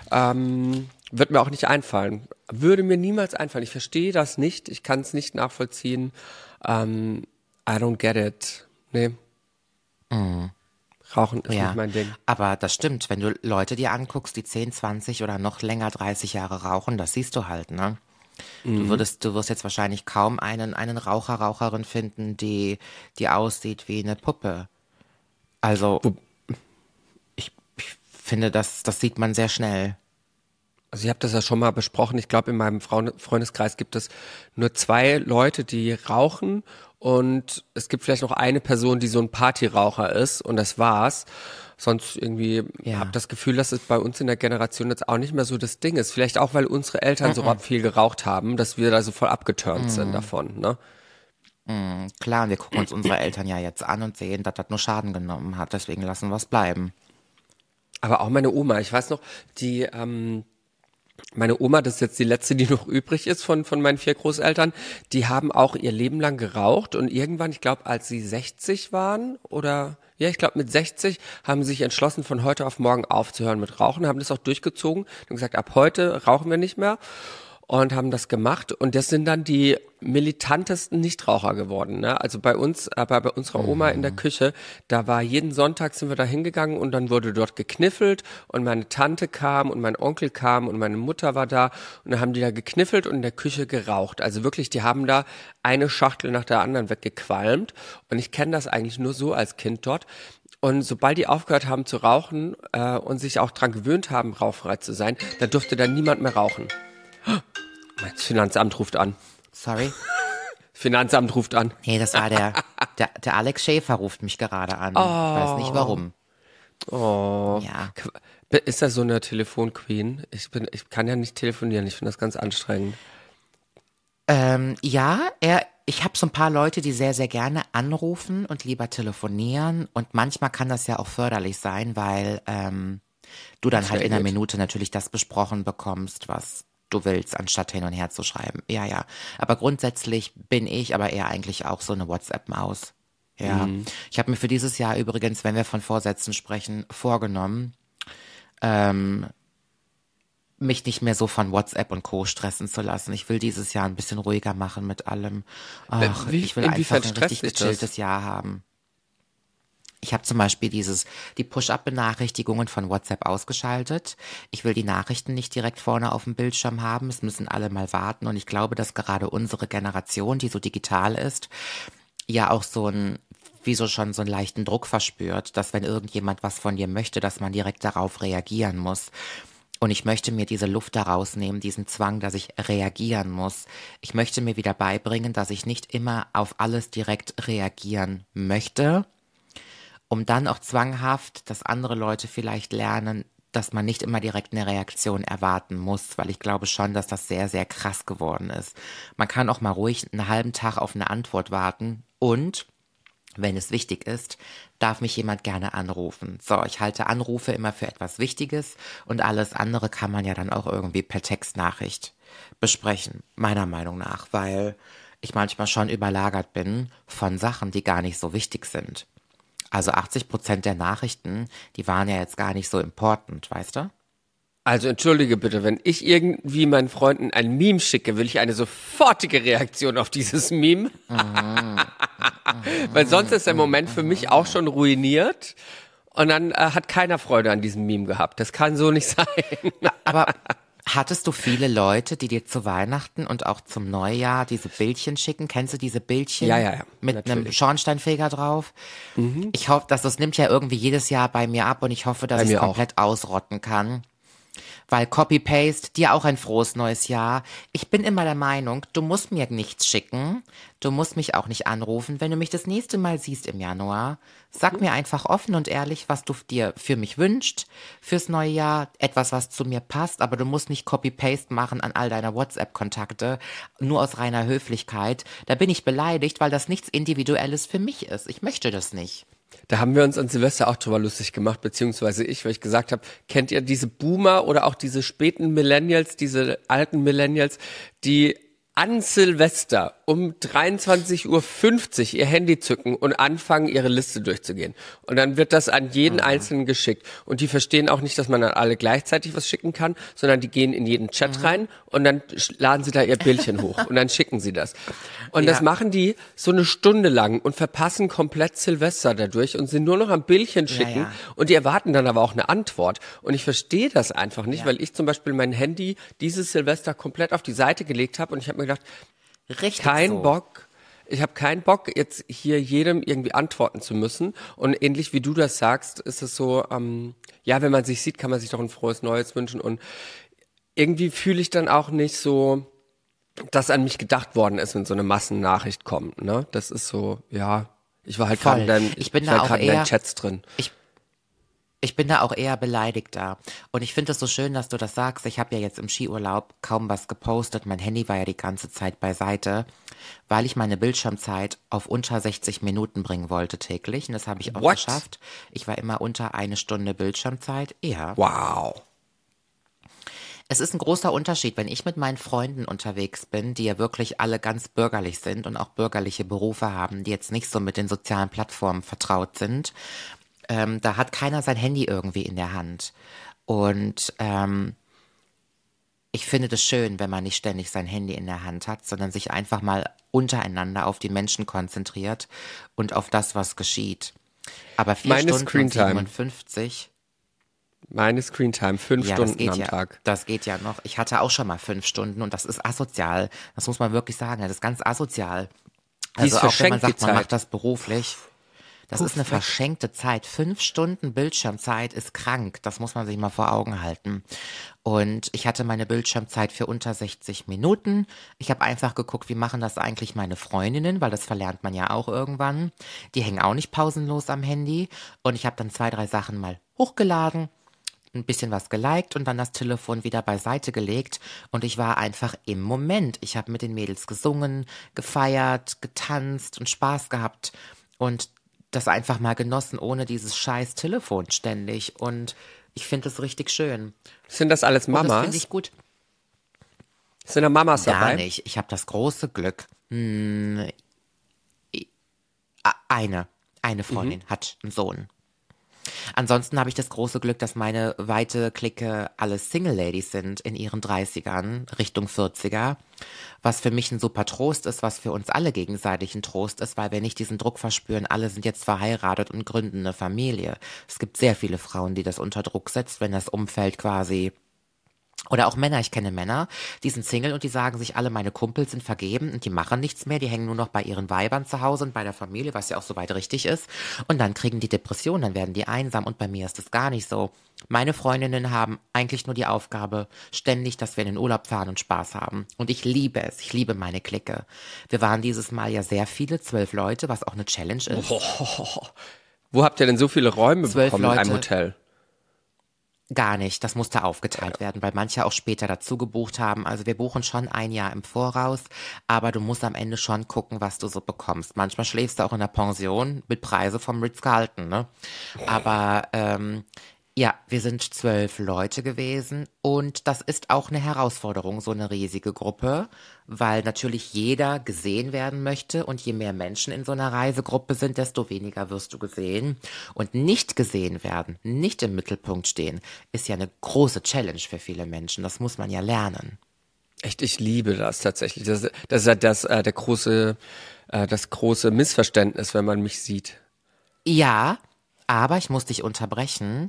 Speaker 1: Wird mir auch nicht einfallen. Würde mir niemals einfallen. Ich verstehe das nicht. Ich kann es nicht nachvollziehen. I don't get it. Nee. Rauchen ist nicht mein Ding.
Speaker 2: Aber das stimmt, wenn du Leute dir anguckst, die 10, 20 oder noch länger 30 Jahre rauchen, das siehst du halt, ne? Du wirst jetzt wahrscheinlich kaum einen Raucherin finden, die aussieht wie eine Puppe. Also, ich finde, das sieht man sehr schnell.
Speaker 1: Also ich habe das ja schon mal besprochen. Ich glaube, in meinem Freundeskreis gibt es nur 2 Leute, die rauchen und es gibt vielleicht noch eine Person, die so ein Partyraucher ist und das war's. Sonst irgendwie habe das Gefühl, dass es bei uns in der Generation jetzt auch nicht mehr so das Ding ist. Vielleicht auch, weil unsere Eltern so viel geraucht haben, dass wir da so voll abgeturnt sind davon, ne?
Speaker 2: Klar, und wir gucken uns unsere Eltern ja jetzt an und sehen, dass das nur Schaden genommen hat. Deswegen lassen wir es bleiben.
Speaker 1: Aber auch meine Oma, ich weiß noch, meine Oma, das ist jetzt die letzte, die noch übrig ist von meinen 4 Großeltern, die haben auch ihr Leben lang geraucht und irgendwann, ich glaube, als sie 60 waren ich glaube mit 60 haben sie sich entschlossen, von heute auf morgen aufzuhören mit Rauchen, haben das auch durchgezogen und gesagt, ab heute rauchen wir nicht mehr. Und haben das gemacht und das sind dann die militantesten Nichtraucher geworden, ne? Also bei uns, bei unserer Oma in der Küche, da war jeden Sonntag sind wir da hingegangen und dann wurde dort gekniffelt und meine Tante kam und mein Onkel kam und meine Mutter war da und dann haben die da gekniffelt und in der Küche geraucht. Also wirklich, die haben da eine Schachtel nach der anderen weggequalmt und ich kenne das eigentlich nur so als Kind dort. Und sobald die aufgehört haben zu rauchen und sich auch dran gewöhnt haben, rauchfrei zu sein, da durfte dann niemand mehr rauchen. Das Finanzamt ruft an.
Speaker 2: Sorry?
Speaker 1: Finanzamt ruft an.
Speaker 2: Nee, das war der Alex Schäfer ruft mich gerade an. Ich weiß nicht warum.
Speaker 1: Oh.
Speaker 2: Ja.
Speaker 1: Ist das so eine Telefonqueen? Ich kann ja nicht telefonieren, ich finde das ganz anstrengend.
Speaker 2: Ich habe so ein paar Leute, die sehr, sehr gerne anrufen und lieber telefonieren. Und manchmal kann das ja auch förderlich sein, weil du dann halt in einer Minute natürlich das besprochen bekommst, was du willst, anstatt hin und her zu schreiben. Ja, ja. Aber grundsätzlich bin ich aber eher eigentlich auch so eine WhatsApp-Maus. Ja. Ich habe mir für dieses Jahr übrigens, wenn wir von Vorsätzen sprechen, vorgenommen, mich nicht mehr so von WhatsApp und Co. stressen zu lassen. Ich will dieses Jahr ein bisschen ruhiger machen mit allem. Ich will einfach ein richtig gechilltes Jahr haben. Ich habe zum Beispiel die Push-Up-Benachrichtigungen von WhatsApp ausgeschaltet. Ich will die Nachrichten nicht direkt vorne auf dem Bildschirm haben. Es müssen alle mal warten. Und ich glaube, dass gerade unsere Generation, die so digital ist, ja auch schon so einen leichten Druck verspürt, dass wenn irgendjemand was von dir möchte, dass man direkt darauf reagieren muss. Und ich möchte mir diese Luft daraus nehmen, diesen Zwang, dass ich reagieren muss. Ich möchte mir wieder beibringen, dass ich nicht immer auf alles direkt reagieren möchte, um dann auch zwanghaft, dass andere Leute vielleicht lernen, dass man nicht immer direkt eine Reaktion erwarten muss, weil ich glaube schon, dass das sehr, sehr krass geworden ist. Man kann auch mal ruhig einen halben Tag auf eine Antwort warten und, wenn es wichtig ist, darf mich jemand gerne anrufen. So, ich halte Anrufe immer für etwas Wichtiges und alles andere kann man ja dann auch irgendwie per Textnachricht besprechen, meiner Meinung nach, weil ich manchmal schon überlagert bin von Sachen, die gar nicht so wichtig sind. Also 80% der Nachrichten, die waren ja jetzt gar nicht so important, weißt du?
Speaker 1: Also entschuldige bitte, wenn ich irgendwie meinen Freunden ein Meme schicke, will ich eine sofortige Reaktion auf dieses Meme. Weil sonst ist der Moment für mich auch schon ruiniert und dann hat keiner Freude an diesem Meme gehabt. Das kann so nicht sein.
Speaker 2: Aber hattest du viele Leute, die dir zu Weihnachten und auch zum Neujahr diese Bildchen schicken? Kennst du diese Bildchen?
Speaker 1: Ja,
Speaker 2: Mit
Speaker 1: natürlich.
Speaker 2: einem Schornsteinfeger drauf? Ich hoffe, dass das nimmt ja irgendwie jedes Jahr bei mir ab und ich hoffe, dass
Speaker 1: Bei
Speaker 2: ich es
Speaker 1: mir auch.
Speaker 2: komplett ausrotten kann. Weil Copy-Paste, dir auch ein frohes neues Jahr. Ich bin immer der Meinung, du musst mir nichts schicken. Du musst mich auch nicht anrufen. Wenn du mich das nächste Mal siehst im Januar, sag mir einfach offen und ehrlich, was du dir für mich wünschst fürs neue Jahr. Etwas, was zu mir passt, aber du musst nicht Copy-Paste machen an all deine WhatsApp-Kontakte, nur aus reiner Höflichkeit. Da bin ich beleidigt, weil das nichts Individuelles für mich ist. Ich möchte das nicht.
Speaker 1: Da haben wir uns an Silvester auch drüber lustig gemacht, beziehungsweise ich, weil ich gesagt habe, kennt ihr diese Boomer oder auch diese späten Millennials, diese alten Millennials, die an Silvester um 23:50 Uhr ihr Handy zücken und anfangen, ihre Liste durchzugehen. Und dann wird das an jeden Einzelnen geschickt. Und die verstehen auch nicht, dass man an alle gleichzeitig was schicken kann, sondern die gehen in jeden Chat rein und dann laden sie da ihr Bildchen hoch und dann schicken sie das. Und das machen die so eine Stunde lang und verpassen komplett Silvester dadurch und sind nur noch am Bildchen schicken.
Speaker 2: Ja.
Speaker 1: Und die erwarten dann aber auch eine Antwort. Und ich verstehe das einfach nicht, weil ich zum Beispiel mein Handy dieses Silvester komplett auf die Seite gelegt habe und ich habe mir gedacht,
Speaker 2: Richtig
Speaker 1: kein
Speaker 2: so.
Speaker 1: Bock. Ich habe keinen Bock, jetzt hier jedem irgendwie antworten zu müssen. Und ähnlich wie du das sagst, ist es so, ja, wenn man sich sieht, kann man sich doch ein frohes Neues wünschen. Und irgendwie fühle ich dann auch nicht so, dass an mich gedacht worden ist, wenn so eine Massennachricht kommt. Ne? Das ist so, ja, ich war halt
Speaker 2: Voll.
Speaker 1: gerade in deinen,
Speaker 2: Ich bin
Speaker 1: ich
Speaker 2: da
Speaker 1: war
Speaker 2: auch
Speaker 1: gerade in deinen
Speaker 2: eher-
Speaker 1: Chats drin.
Speaker 2: Ich bin da auch eher beleidigt da. Und ich finde es so schön, dass du das sagst. Ich habe ja jetzt im Skiurlaub kaum was gepostet. Mein Handy war ja die ganze Zeit beiseite, weil ich meine Bildschirmzeit auf unter 60 Minuten bringen wollte täglich. Und das habe ich auch
Speaker 1: What?
Speaker 2: geschafft. Ich war immer unter 1 Stunde Bildschirmzeit. Ja.
Speaker 1: Wow.
Speaker 2: Es ist ein großer Unterschied, wenn ich mit meinen Freunden unterwegs bin, die ja wirklich alle ganz bürgerlich sind und auch bürgerliche Berufe haben, die jetzt nicht so mit den sozialen Plattformen vertraut sind. Da hat keiner sein Handy irgendwie in der Hand. Und ich finde das schön, wenn man nicht ständig sein Handy in der Hand hat, sondern sich einfach mal untereinander auf die Menschen konzentriert und auf das, was geschieht. Aber 4
Speaker 1: Meine
Speaker 2: Stunden und
Speaker 1: Screentime.
Speaker 2: 57,
Speaker 1: Meine Screentime, 5
Speaker 2: ja, das
Speaker 1: Stunden
Speaker 2: geht
Speaker 1: am
Speaker 2: ja.
Speaker 1: Tag.
Speaker 2: Das geht ja noch. Ich hatte auch schon mal 5 Stunden und das ist asozial. Das muss man wirklich sagen. Das ist ganz asozial.
Speaker 1: Die ist
Speaker 2: Also auch wenn man
Speaker 1: verschenkt, die
Speaker 2: sagt, man
Speaker 1: Zeit.
Speaker 2: macht das beruflich. Das ist eine verschenkte Zeit. 5 Stunden Bildschirmzeit ist krank. Das muss man sich mal vor Augen halten. Und ich hatte meine Bildschirmzeit für unter 60 Minuten. Ich habe einfach geguckt, wie machen das eigentlich meine Freundinnen, weil das verlernt man ja auch irgendwann. Die hängen auch nicht pausenlos am Handy. Und ich habe dann 2, 3 Sachen mal hochgeladen, ein bisschen was geliked und dann das Telefon wieder beiseite gelegt und ich war einfach im Moment. Ich habe mit den Mädels gesungen, gefeiert, getanzt und Spaß gehabt und das einfach mal genossen, ohne dieses scheiß Telefon ständig und ich finde das richtig schön.
Speaker 1: Sind das alles
Speaker 2: Und das
Speaker 1: Mamas?
Speaker 2: finde ich gut.
Speaker 1: Sind da Mamas
Speaker 2: Gar
Speaker 1: dabei?
Speaker 2: nicht. Ich habe das große Glück. Eine Freundin hat einen Sohn. Ansonsten habe ich das große Glück, dass meine weite Clique alles Single-Ladies sind in ihren 30ern, Richtung 40er. Was für mich ein super Trost ist, was für uns alle gegenseitig ein Trost ist, weil wir nicht diesen Druck verspüren, alle sind jetzt verheiratet und gründen eine Familie. Es gibt sehr viele Frauen, die das unter Druck setzt, wenn das Umfeld quasi oder auch Männer, ich kenne Männer, die sind Single und die sagen sich alle, meine Kumpels sind vergeben und die machen nichts mehr, die hängen nur noch bei ihren Weibern zu Hause und bei der Familie, was ja auch soweit richtig ist. Und dann kriegen die Depressionen, dann werden die einsam und bei mir ist das gar nicht so. Meine Freundinnen haben eigentlich nur die Aufgabe, ständig, dass wir in den Urlaub fahren und Spaß haben. Und ich liebe es, ich liebe meine Clique. Wir waren dieses Mal ja sehr viele, 12 Leute, was auch eine Challenge ist.
Speaker 1: Wo habt ihr denn so viele Räume
Speaker 2: 12
Speaker 1: bekommen in einem
Speaker 2: Leute.
Speaker 1: Hotel?
Speaker 2: Gar nicht, das musste aufgeteilt werden, weil manche auch später dazu gebucht haben. Also wir buchen schon ein Jahr im Voraus, aber du musst am Ende schon gucken, was du so bekommst. Manchmal schläfst du auch in der Pension mit Preise vom Ritz-Carlton, ne? Aber ja, wir sind 12 Leute gewesen und das ist auch eine Herausforderung, so eine riesige Gruppe, weil natürlich jeder gesehen werden möchte und je mehr Menschen in so einer Reisegruppe sind, desto weniger wirst du gesehen. Und nicht gesehen werden, nicht im Mittelpunkt stehen, ist ja eine große Challenge für viele Menschen. Das muss man ja lernen.
Speaker 1: Echt, ich liebe das tatsächlich. Das ist ja das große Missverständnis, wenn man mich sieht.
Speaker 2: Ja, aber ich muss dich unterbrechen.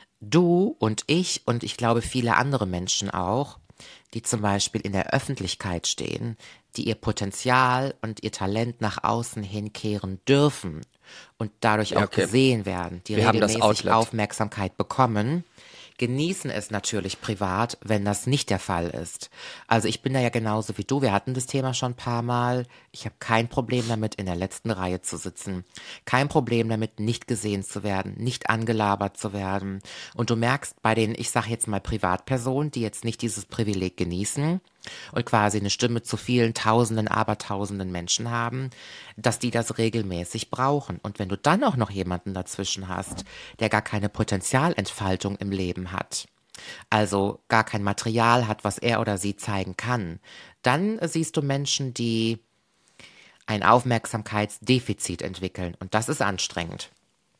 Speaker 2: Du und ich glaube viele andere Menschen auch, die zum Beispiel in der Öffentlichkeit stehen, die ihr Potenzial und ihr Talent nach außen hinkehren dürfen und dadurch
Speaker 1: Ja,
Speaker 2: auch
Speaker 1: okay.
Speaker 2: gesehen werden, die
Speaker 1: Wir haben das
Speaker 2: regelmäßig
Speaker 1: Outlet.
Speaker 2: Aufmerksamkeit bekommen, genießen es natürlich privat, wenn das nicht der Fall ist. Also ich bin da ja genauso wie du. Wir hatten das Thema schon ein paar Mal. Ich habe kein Problem damit, in der letzten Reihe zu sitzen. Kein Problem damit, nicht gesehen zu werden, nicht angelabert zu werden. Und du merkst bei den, ich sage jetzt mal Privatpersonen, die jetzt nicht dieses Privileg genießen und quasi eine Stimme zu vielen Tausenden, Abertausenden Menschen haben, dass die das regelmäßig brauchen. Und wenn du dann auch noch jemanden dazwischen hast, der gar keine Potenzialentfaltung im Leben hat, also gar kein Material hat, was er oder sie zeigen kann, dann siehst du Menschen, die ein Aufmerksamkeitsdefizit entwickeln. Und das ist anstrengend.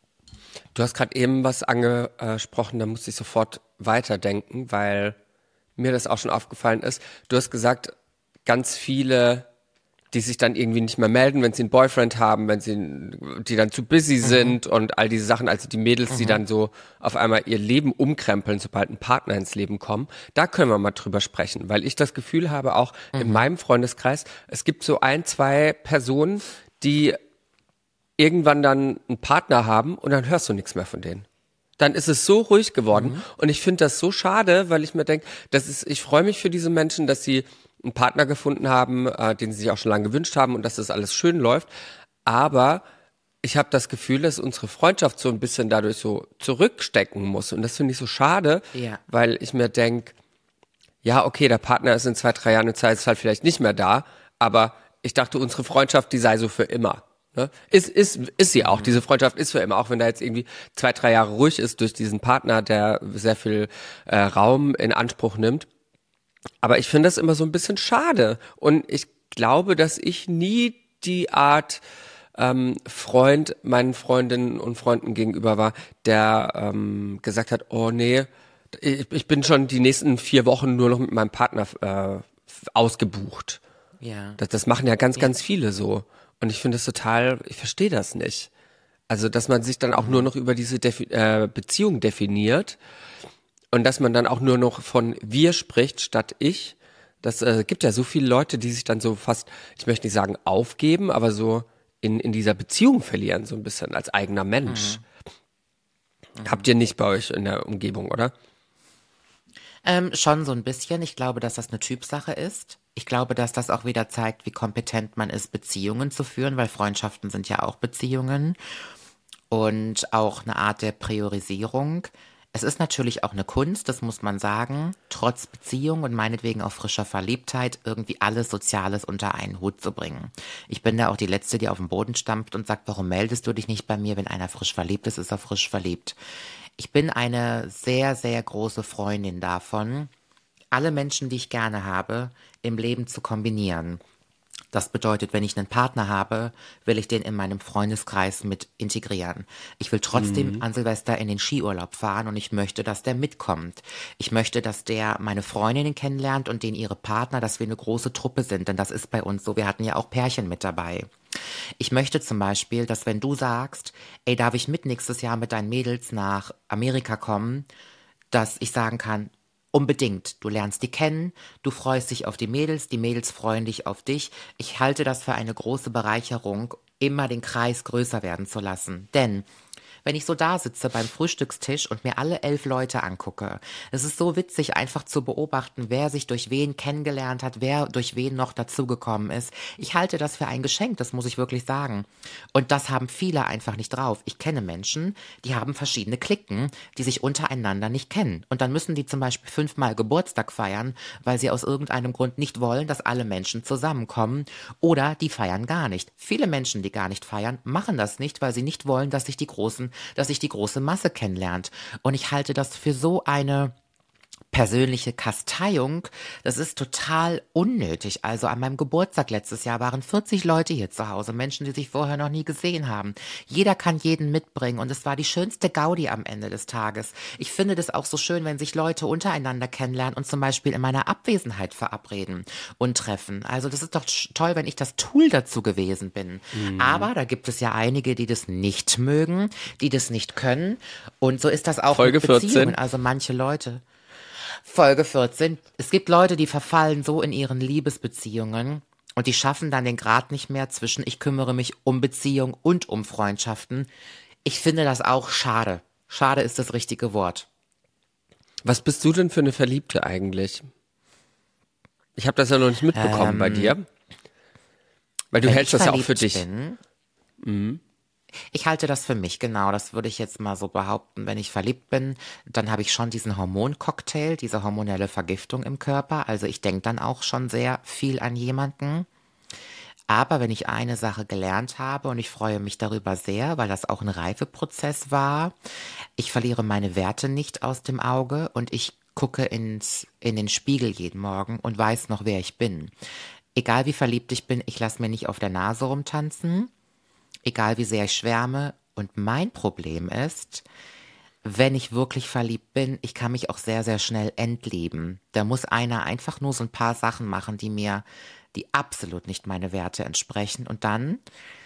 Speaker 1: Du hast gerade eben was angesprochen, da musste ich sofort weiterdenken, weil mir das auch schon aufgefallen ist. Du hast gesagt, ganz viele, die sich dann irgendwie nicht mehr melden, wenn sie einen Boyfriend haben, die dann zu busy sind und all diese Sachen, also die Mädels, die dann so auf einmal ihr Leben umkrempeln, sobald ein Partner ins Leben kommt, da können wir mal drüber sprechen, weil ich das Gefühl habe, auch in meinem Freundeskreis, es gibt so ein, zwei Personen, die irgendwann dann einen Partner haben und dann hörst du nichts mehr von denen. Dann ist es so ruhig geworden und ich finde das so schade, weil ich mir denke, ich freue mich für diese Menschen, dass sie einen Partner gefunden haben, den sie sich auch schon lange gewünscht haben und dass das alles schön läuft, aber ich habe das Gefühl, dass unsere Freundschaft so ein bisschen dadurch so zurückstecken muss und das finde ich so schade,
Speaker 2: Ja.
Speaker 1: weil ich mir denke, ja, okay, der Partner ist in 2, 3 Jahren Zeit ist halt vielleicht nicht mehr da, aber ich dachte, unsere Freundschaft, die sei so für immer. Ne? Ist sie auch. Diese Freundschaft ist für immer, auch wenn da jetzt irgendwie 2, 3 Jahre ruhig ist durch diesen Partner, der sehr viel Raum in Anspruch nimmt. Aber ich finde das immer so ein bisschen schade. Und ich glaube, dass ich nie die Art Freund meinen Freundinnen und Freunden gegenüber war, der gesagt hat, oh nee, ich bin schon die nächsten 4 Wochen nur noch mit meinem Partner ausgebucht.
Speaker 2: Ja.
Speaker 1: Das machen ja ganz viele so. Und ich finde es ich verstehe das nicht. Also, dass man sich dann auch nur noch über diese Beziehung definiert und dass man dann auch nur noch von wir spricht statt ich. Das gibt ja so viele Leute, die sich dann so fast, ich möchte nicht sagen aufgeben, aber so in dieser Beziehung verlieren, so ein bisschen als eigener Mensch. Habt ihr nicht bei euch in der Umgebung, oder?
Speaker 2: Schon so ein bisschen. Ich glaube, dass das eine Typsache ist. Ich glaube, dass das auch wieder zeigt, wie kompetent man ist, Beziehungen zu führen, weil Freundschaften sind ja auch Beziehungen und auch eine Art der Priorisierung. Es ist natürlich auch eine Kunst, das muss man sagen, trotz Beziehung und meinetwegen auch frischer Verliebtheit irgendwie alles Soziales unter einen Hut zu bringen. Ich bin da auch die Letzte, die auf den Boden stampft und sagt, warum meldest du dich nicht bei mir? Wenn einer frisch verliebt ist, ist er frisch verliebt. Ich bin eine sehr, sehr große Freundin davon, alle Menschen, die ich gerne habe, im Leben zu kombinieren. Das bedeutet, wenn ich einen Partner habe, will ich den in meinem Freundeskreis mit integrieren. Ich will trotzdem an Silvester in den Skiurlaub fahren und ich möchte, dass der mitkommt. Ich möchte, dass der meine Freundinnen kennenlernt und den ihre Partner, dass wir eine große Truppe sind, denn das ist bei uns so. Wir hatten ja auch Pärchen mit dabei. Ich möchte zum Beispiel, dass wenn du sagst, ey, darf ich mit nächstes Jahr mit deinen Mädels nach Amerika kommen, dass ich sagen kann, unbedingt. Du lernst die kennen, du freust dich auf die Mädels freuen dich auf dich. Ich halte das für eine große Bereicherung, immer den Kreis größer werden zu lassen. Denn wenn ich so da sitze beim Frühstückstisch und mir alle 11 Leute angucke, es ist so witzig, einfach zu beobachten, wer sich durch wen kennengelernt hat, wer durch wen noch dazugekommen ist. Ich halte das für ein Geschenk, das muss ich wirklich sagen. Und das haben viele einfach nicht drauf. Ich kenne Menschen, die haben verschiedene Cliquen, die sich untereinander nicht kennen. Und dann müssen die zum Beispiel 5-mal Geburtstag feiern, weil sie aus irgendeinem Grund nicht wollen, dass alle Menschen zusammenkommen. Oder die feiern gar nicht. Viele Menschen, die gar nicht feiern, machen das nicht, weil sie nicht wollen, dass sich die große Masse kennenlernt. Und ich halte das für so eine persönliche Kasteiung, das ist total unnötig. Also an meinem Geburtstag letztes Jahr waren 40 Leute hier zu Hause, Menschen, die sich vorher noch nie gesehen haben. Jeder kann jeden mitbringen und es war die schönste Gaudi am Ende des Tages. Ich finde das auch so schön, wenn sich Leute untereinander kennenlernen und zum Beispiel in meiner Abwesenheit verabreden und treffen. Also das ist doch toll, wenn ich das Tool dazu gewesen bin. Aber da gibt es ja einige, die das nicht mögen, die das nicht können und so ist das auch
Speaker 1: Folge
Speaker 2: mit Beziehungen.
Speaker 1: 14.
Speaker 2: Also manche Leute... Folge 14. Es gibt Leute, die verfallen so in ihren Liebesbeziehungen und die schaffen dann den Grad nicht mehr zwischen ich kümmere mich um Beziehung und um Freundschaften. Ich finde das auch schade. Schade ist das richtige Wort.
Speaker 1: Was bist du denn für eine Verliebte eigentlich? Ich habe das ja noch nicht mitbekommen bei dir. Weil du
Speaker 2: Wenn
Speaker 1: hältst
Speaker 2: ich
Speaker 1: das ja auch für
Speaker 2: verliebt
Speaker 1: dich.
Speaker 2: bin, ich halte das für mich, genau. Das würde ich jetzt mal so behaupten. Wenn ich verliebt bin, dann habe ich schon diesen Hormoncocktail, diese hormonelle Vergiftung im Körper. Also ich denke dann auch schon sehr viel an jemanden. Aber wenn ich eine Sache gelernt habe, und ich freue mich darüber sehr, weil das auch ein Reifeprozess war, ich verliere meine Werte nicht aus dem Auge und ich gucke in den Spiegel jeden Morgen und weiß noch, wer ich bin. Egal wie verliebt ich bin, ich lasse mir nicht auf der Nase rumtanzen. Egal wie sehr ich schwärme. Und mein Problem ist, wenn ich wirklich verliebt bin, ich kann mich auch sehr, sehr schnell entlieben. Da muss einer einfach nur so ein paar Sachen machen, die absolut nicht meine Werte entsprechen. Und dann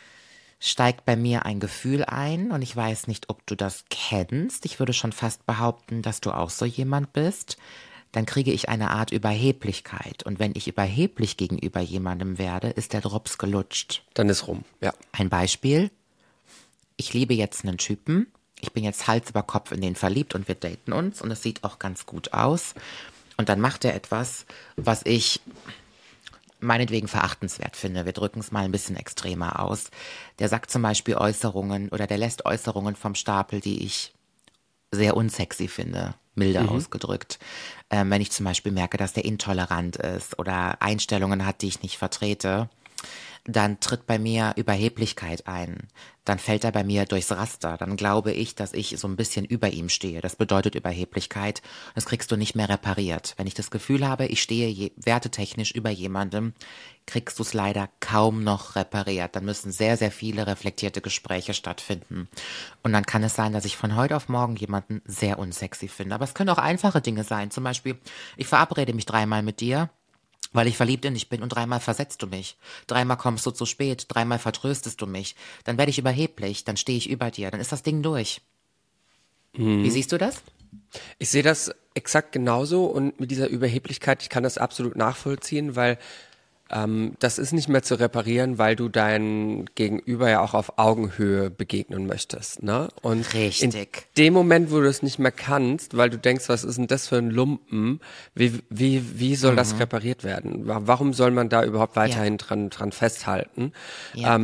Speaker 2: steigt bei mir ein Gefühl ein und ich weiß nicht, ob du das kennst. Ich würde schon fast behaupten, dass du auch so jemand bist. Dann kriege ich eine Art Überheblichkeit. Und wenn ich überheblich gegenüber jemandem werde, ist der Drops gelutscht.
Speaker 1: Dann ist rum, ja.
Speaker 2: Ein Beispiel. Ich liebe jetzt einen Typen. Ich bin jetzt Hals über Kopf in den verliebt und wir daten uns und es sieht auch ganz gut aus. Und dann macht er etwas, was ich meinetwegen verachtenswert finde. Wir drücken es mal ein bisschen extremer aus. Der sagt zum Beispiel Äußerungen oder der lässt Äußerungen vom Stapel, die ich sehr unsexy finde, milde ausgedrückt. Wenn ich zum Beispiel merke, dass der intolerant ist oder Einstellungen hat, die ich nicht vertrete, dann tritt bei mir Überheblichkeit ein. Dann fällt er bei mir durchs Raster. Dann glaube ich, dass ich so ein bisschen über ihm stehe. Das bedeutet Überheblichkeit. Das kriegst du nicht mehr repariert. Wenn ich das Gefühl habe, ich stehe wertetechnisch über jemandem, kriegst du es leider kaum noch repariert. Dann müssen sehr, sehr viele reflektierte Gespräche stattfinden. Und dann kann es sein, dass ich von heute auf morgen jemanden sehr unsexy finde. Aber es können auch einfache Dinge sein. Zum Beispiel, ich verabrede mich 3-mal mit dir, weil ich verliebt in dich bin und 3-mal versetzt du mich. 3-mal kommst du zu spät, 3-mal vertröstest du mich. Dann werde ich überheblich, dann stehe ich über dir, dann ist das Ding durch. Wie siehst du das?
Speaker 1: Ich sehe das exakt genauso und mit dieser Überheblichkeit, ich kann das absolut nachvollziehen, weil das ist nicht mehr zu reparieren, weil du dein Gegenüber ja auch auf Augenhöhe begegnen möchtest, ne? Und
Speaker 2: Richtig.
Speaker 1: in dem Moment, wo du es nicht mehr kannst, weil du denkst, was ist denn das für ein Lumpen, wie soll das repariert werden? Warum soll man da überhaupt weiterhin dran festhalten?
Speaker 2: Ja.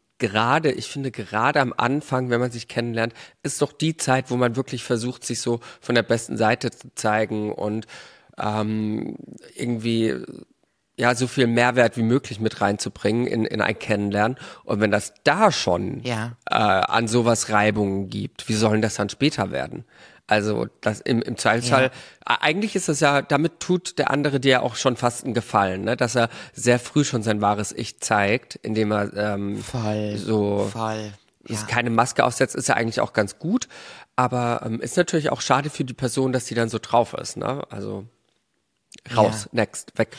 Speaker 1: Ich finde gerade am Anfang, wenn man sich kennenlernt, ist doch die Zeit, wo man wirklich versucht, sich so von der besten Seite zu zeigen und irgendwie ja, so viel Mehrwert wie möglich mit reinzubringen in ein Kennenlernen. Und wenn das da schon
Speaker 2: Ja.
Speaker 1: an sowas Reibungen gibt, wie sollen das dann später werden? Also das im Zweifelsfall,
Speaker 2: Ja.
Speaker 1: eigentlich ist das ja, damit tut der andere dir ja auch schon fast einen Gefallen, ne? Dass er sehr früh schon sein wahres Ich zeigt, indem er
Speaker 2: Voll.
Speaker 1: so
Speaker 2: Voll. Ja.
Speaker 1: keine Maske aufsetzt, ist ja eigentlich auch ganz gut. Aber ist natürlich auch schade für die Person, dass sie dann so drauf ist, ne? Also raus, next, weg.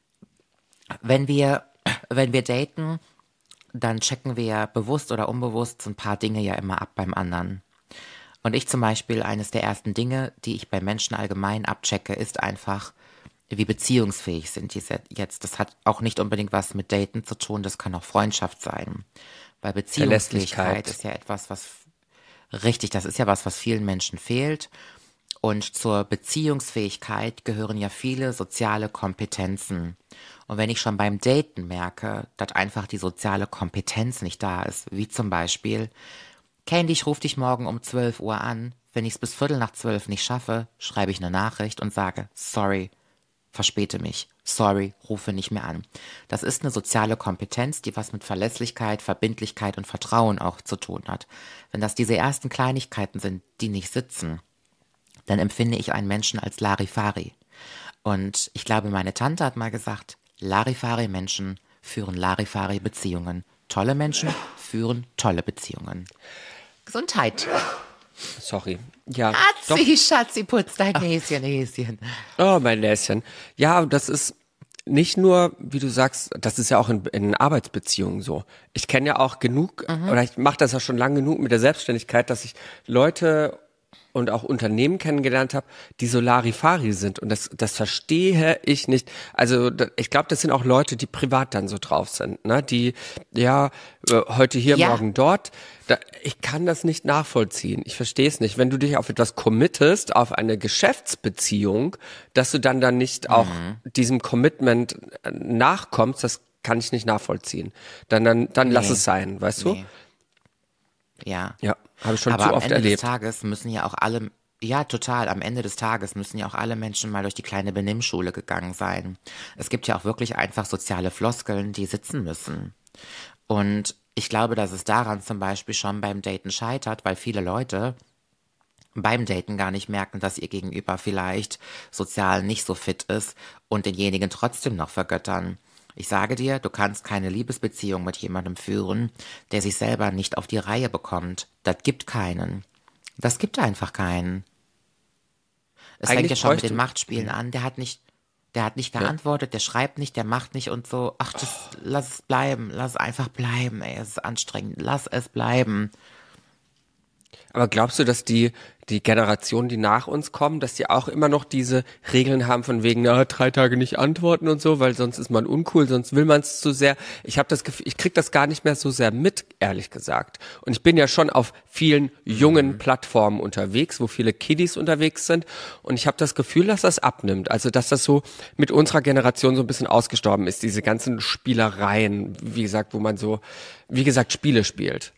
Speaker 2: Wenn wir, wenn wir daten, dann checken wir bewusst oder unbewusst so ein paar Dinge ja immer ab beim anderen. Und ich zum Beispiel, eines der ersten Dinge, die ich bei Menschen allgemein abchecke, ist einfach, wie beziehungsfähig sind die jetzt. Das hat auch nicht unbedingt was mit Daten zu tun, das kann auch Freundschaft sein. Weil Beziehungsfähigkeit
Speaker 1: Verlässlichkeit.
Speaker 2: ist ja etwas, richtig, das ist ja was vielen Menschen fehlt. Und zur Beziehungsfähigkeit gehören ja viele soziale Kompetenzen. Und wenn ich schon beim Daten merke, dass einfach die soziale Kompetenz nicht da ist, wie zum Beispiel, Candy, ich rufe dich morgen um 12 Uhr an. Wenn ich es bis Viertel nach 12 nicht schaffe, schreibe ich eine Nachricht und sage, sorry, verspäte mich. Sorry, rufe nicht mehr an. Das ist eine soziale Kompetenz, die was mit Verlässlichkeit, Verbindlichkeit und Vertrauen auch zu tun hat. Wenn das diese ersten Kleinigkeiten sind, die nicht sitzen, dann empfinde ich einen Menschen als Larifari. Und ich glaube, meine Tante hat mal gesagt, Larifari-Menschen führen Larifari-Beziehungen. Tolle Menschen führen tolle Beziehungen. Gesundheit.
Speaker 1: Sorry. Ja, doch.
Speaker 2: Schatzi, putz dein Häschen.
Speaker 1: Oh, mein Näschen. Ja, das ist nicht nur, wie du sagst, das ist ja auch in Arbeitsbeziehungen so. Ich kenne ja auch genug, oder ich mache das ja schon lange genug mit der Selbstständigkeit, dass ich Leute und auch Unternehmen kennengelernt habe, die so Larifari sind. Und das verstehe ich nicht. Also ich glaube, das sind auch Leute, die privat dann so drauf sind, ne? Die, ja, heute hier,
Speaker 2: Ja.
Speaker 1: morgen dort. Ich kann das nicht nachvollziehen. Ich verstehe es nicht. Wenn du dich auf etwas committest, auf eine Geschäftsbeziehung, dass du dann nicht auch diesem Commitment nachkommst, das kann ich nicht nachvollziehen. Dann lass es sein, weißt du?
Speaker 2: Nee. Ja.
Speaker 1: Ja, habe ich schon
Speaker 2: Aber
Speaker 1: zu
Speaker 2: am
Speaker 1: oft
Speaker 2: Ende des
Speaker 1: erlebt.
Speaker 2: Tages müssen ja auch alle, ja, total, am Ende des Tages müssen ja auch alle Menschen mal durch die kleine Benimmschule gegangen sein. Es gibt ja auch wirklich einfach soziale Floskeln, die sitzen müssen. Und ich glaube, dass es daran zum Beispiel schon beim Daten scheitert, weil viele Leute beim Daten gar nicht merken, dass ihr Gegenüber vielleicht sozial nicht so fit ist und denjenigen trotzdem noch vergöttern. Ich sage dir, du kannst keine Liebesbeziehung mit jemandem führen, der sich selber nicht auf die Reihe bekommt. Das gibt keinen. Das gibt einfach keinen. Es fängt ja
Speaker 1: Eigentlich
Speaker 2: schon mit
Speaker 1: bräuchte,
Speaker 2: den Machtspielen an. Der hat nicht geantwortet, der schreibt nicht, der macht nicht und so. Ach, lass es bleiben, lass es einfach bleiben, ey, es ist anstrengend, lass es bleiben.
Speaker 1: aber glaubst du, dass die Generationen, die nach uns kommen, dass die auch immer noch diese Regeln haben von wegen, 3 Tage nicht antworten und so, weil sonst ist man uncool, sonst will man es zu sehr. Ich habe das Gefühl, ich krieg das gar nicht mehr so sehr mit, ehrlich gesagt. Und ich bin ja schon auf vielen jungen Plattformen unterwegs, wo viele Kiddies unterwegs sind. Und ich habe das Gefühl, dass das abnimmt. Also, dass das so mit unserer Generation so ein bisschen ausgestorben ist. Diese ganzen Spielereien, wie gesagt, wo man so, wie gesagt, Spiele spielt.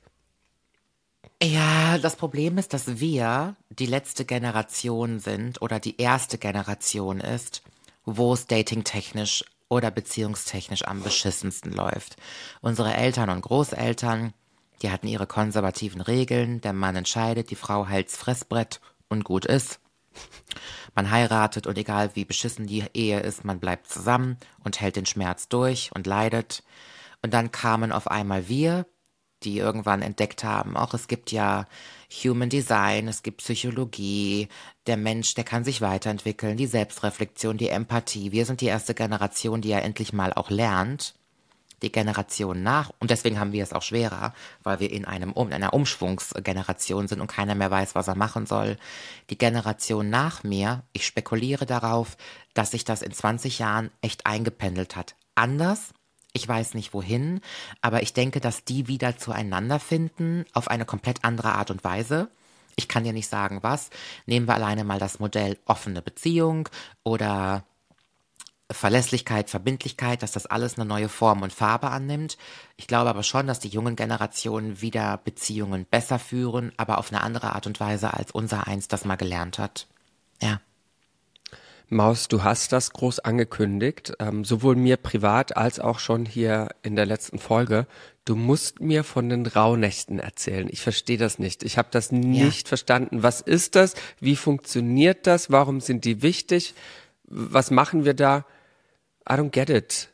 Speaker 2: Ja, das Problem ist, dass wir die letzte Generation sind oder die erste Generation ist, wo es datingtechnisch oder beziehungstechnisch am beschissensten läuft. Unsere Eltern und Großeltern, die hatten ihre konservativen Regeln, der Mann entscheidet, die Frau hält's Fressbrett und gut ist. Man heiratet und egal wie beschissen die Ehe ist, man bleibt zusammen und hält den Schmerz durch und leidet. Und dann kamen auf einmal wir, die irgendwann entdeckt haben, auch es gibt ja Human Design, es gibt Psychologie, der Mensch, der kann sich weiterentwickeln, die Selbstreflexion, die Empathie. Wir sind die erste Generation, die ja endlich mal auch lernt, die Generation nach, und deswegen haben wir es auch schwerer, weil wir in einer Umschwungsgeneration sind und keiner mehr weiß, was er machen soll. Die Generation nach mir, ich spekuliere darauf, dass sich das in 20 Jahren echt eingependelt hat. Anders, ich weiß nicht wohin, aber ich denke, dass die wieder zueinander finden, auf eine komplett andere Art und Weise. Ich kann dir nicht sagen, was. Nehmen wir alleine mal das Modell offene Beziehung oder Verlässlichkeit, Verbindlichkeit, dass das alles eine neue Form und Farbe annimmt. Ich glaube aber schon, dass die jungen Generationen wieder Beziehungen besser führen, aber auf eine andere Art und Weise, als unser eins das mal gelernt hat. Ja.
Speaker 1: Maus, du hast das groß angekündigt, sowohl mir privat als auch schon hier in der letzten Folge. Du musst mir von den Rauhnächten erzählen. Ich verstehe das nicht. Ich habe das
Speaker 2: Ja.
Speaker 1: nicht verstanden. Was ist das? Wie funktioniert das? Warum sind die wichtig? Was machen wir da? I don't get it.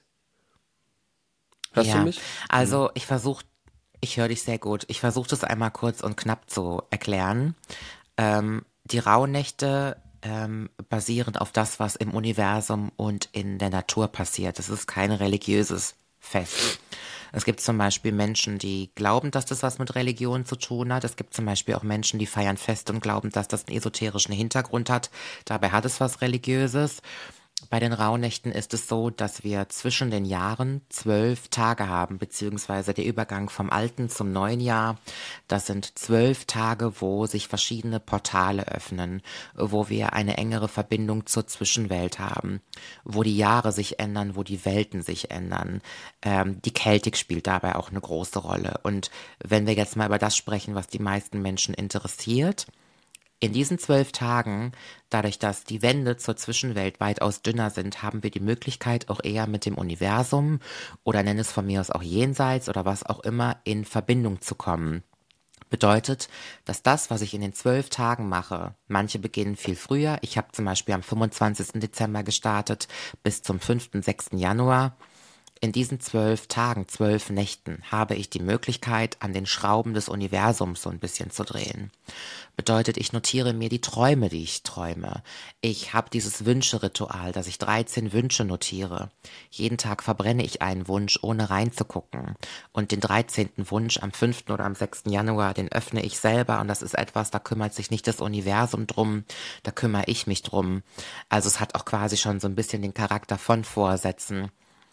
Speaker 1: Hörst du
Speaker 2: Ja,
Speaker 1: mich?
Speaker 2: also ich höre dich sehr gut. Ich versuche das einmal kurz und knapp zu erklären. Die Rauhnächte basieren auf das, was im Universum und in der Natur passiert. Es ist kein religiöses Fest. Es gibt zum Beispiel Menschen, die glauben, dass das was mit Religion zu tun hat. Es gibt zum Beispiel auch Menschen, die feiern Fest und glauben, dass das einen esoterischen Hintergrund hat. Dabei hat es was Religiöses. Bei den Rauhnächten ist es so, dass wir zwischen den Jahren 12 Tage haben, beziehungsweise der Übergang vom alten zum neuen Jahr. Das sind 12 Tage, wo sich verschiedene Portale öffnen, wo wir eine engere Verbindung zur Zwischenwelt haben, wo die Jahre sich ändern, wo die Welten sich ändern. Die Keltik spielt dabei auch eine große Rolle. Und wenn wir jetzt mal über das sprechen, was die meisten Menschen interessiert, in diesen 12 Tagen, dadurch, dass die Wände zur Zwischenwelt weitaus dünner sind, haben wir die Möglichkeit, auch eher mit dem Universum oder nenn es von mir aus auch Jenseits oder was auch immer in Verbindung zu kommen. Bedeutet, dass das, was ich in den 12 Tagen mache, manche beginnen viel früher. Ich habe zum Beispiel am 25. Dezember gestartet bis zum 5., 6. Januar. In diesen 12 Tagen, 12 Nächten habe ich die Möglichkeit, an den Schrauben des Universums so ein bisschen zu drehen. Bedeutet, ich notiere mir die Träume, die ich träume. Ich habe dieses Wünscheritual, dass ich 13 Wünsche notiere. Jeden Tag verbrenne ich einen Wunsch, ohne reinzugucken. Und den 13. Wunsch am 5. oder am 6. Januar, den öffne ich selber. Und das ist etwas, da kümmert sich nicht das Universum drum, da kümmere ich mich drum. Also es hat auch quasi schon so ein bisschen den Charakter von Vorsätzen.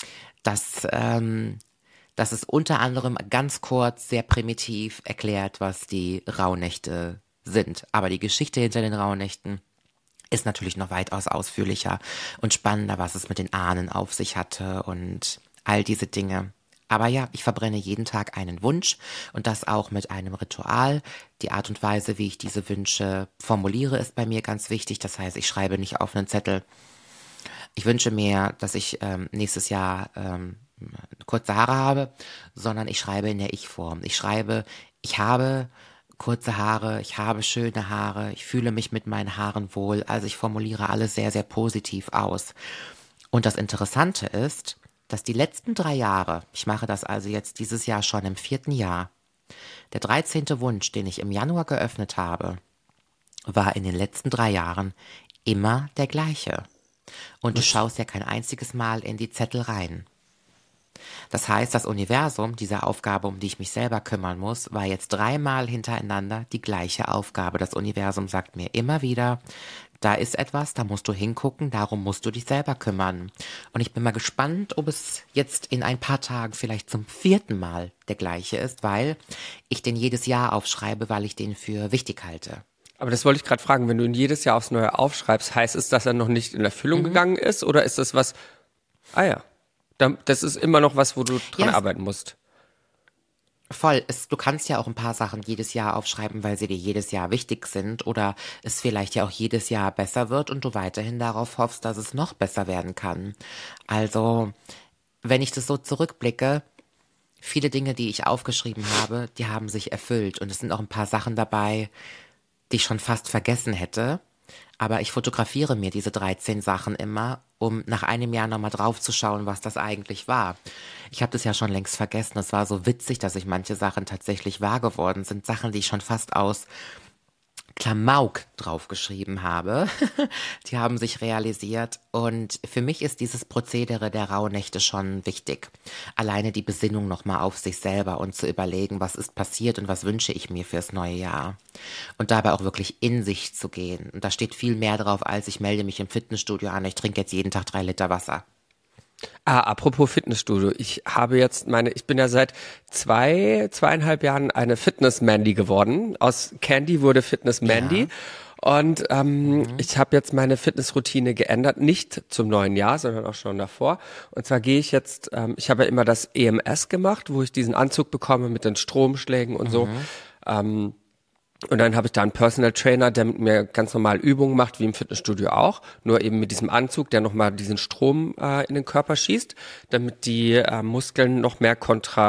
Speaker 2: Das ist unter anderem ganz kurz, sehr primitiv erklärt, was die Rauhnächte sind. Aber die Geschichte hinter den Rauhnächten ist natürlich noch weitaus ausführlicher und spannender, was es mit den Ahnen auf sich hatte und all diese Dinge. Aber ja, ich verbrenne jeden Tag einen Wunsch und das auch mit einem Ritual. Die Art und Weise, wie ich diese Wünsche formuliere, ist bei mir ganz wichtig. Das heißt, ich schreibe nicht auf einen Zettel: ich wünsche mir, dass ich nächstes Jahr kurze Haare habe, sondern ich schreibe in der Ich-Form. Ich schreibe, ich habe kurze Haare, ich habe schöne Haare, ich fühle mich mit meinen Haaren wohl. Also ich formuliere alles sehr, sehr positiv aus. Und das Interessante ist, dass die letzten 3 Jahre, ich mache das also jetzt dieses Jahr schon im 4. Jahr, der 13. Wunsch, den ich im Januar geöffnet habe, war in den letzten 3 Jahren immer der gleiche. Und du schaust ja kein einziges Mal in die Zettel rein. Das heißt, das Universum, diese Aufgabe, um die ich mich selber kümmern muss, war jetzt 3 Mal hintereinander die gleiche Aufgabe. Das Universum sagt mir immer wieder, da ist etwas, da musst du hingucken, darum musst du dich selber kümmern. Und ich bin mal gespannt, ob es jetzt in ein paar Tagen vielleicht zum 4. Mal der gleiche ist, weil ich den jedes Jahr aufschreibe, weil ich den für wichtig halte.
Speaker 1: Aber das wollte ich gerade fragen, wenn du ihn jedes Jahr aufs Neue aufschreibst, heißt es, dass er noch nicht in Erfüllung gegangen ist? Oder ist das was, das ist immer noch was, wo du dran arbeiten musst?
Speaker 2: Voll. Du kannst ja auch ein paar Sachen jedes Jahr aufschreiben, weil sie dir jedes Jahr wichtig sind oder es vielleicht ja auch jedes Jahr besser wird und du weiterhin darauf hoffst, dass es noch besser werden kann. Also, wenn ich das so zurückblicke, viele Dinge, die ich aufgeschrieben habe, die haben sich erfüllt und es sind auch ein paar Sachen dabei, die ich schon fast vergessen hätte. Aber ich fotografiere mir diese 13 Sachen immer, um nach einem Jahr nochmal drauf zu schauen, was das eigentlich war. Ich habe das ja schon längst vergessen. Es war so witzig, dass sich manche Sachen tatsächlich wahr geworden sind. Sachen, die ich schon fast aus Klamauk draufgeschrieben habe. Die haben sich realisiert. Und für mich ist dieses Prozedere der Rauhnächte schon wichtig. Alleine die Besinnung nochmal auf sich selber und zu überlegen, was ist passiert und was wünsche ich mir fürs neue Jahr. Und dabei auch wirklich in sich zu gehen. Und da steht viel mehr drauf, als ich melde mich im Fitnessstudio an. Ich trinke jetzt jeden Tag 3 Liter Wasser.
Speaker 1: Apropos Fitnessstudio. Ich bin ja seit 2,5 Jahren eine Fitness-Mandy geworden. Aus Candy wurde Fitness-Mandy. Ja. Und ich habe jetzt meine Fitnessroutine geändert, nicht zum neuen Jahr, sondern auch schon davor. Und zwar gehe ich jetzt, ich habe ja immer das EMS gemacht, wo ich diesen Anzug bekomme mit den Stromschlägen und so. Und dann habe ich da einen Personal Trainer, der mit mir ganz normal Übungen macht, wie im Fitnessstudio auch. Nur eben mit diesem Anzug, der nochmal diesen Strom in den Körper schießt, damit die Muskeln noch mehr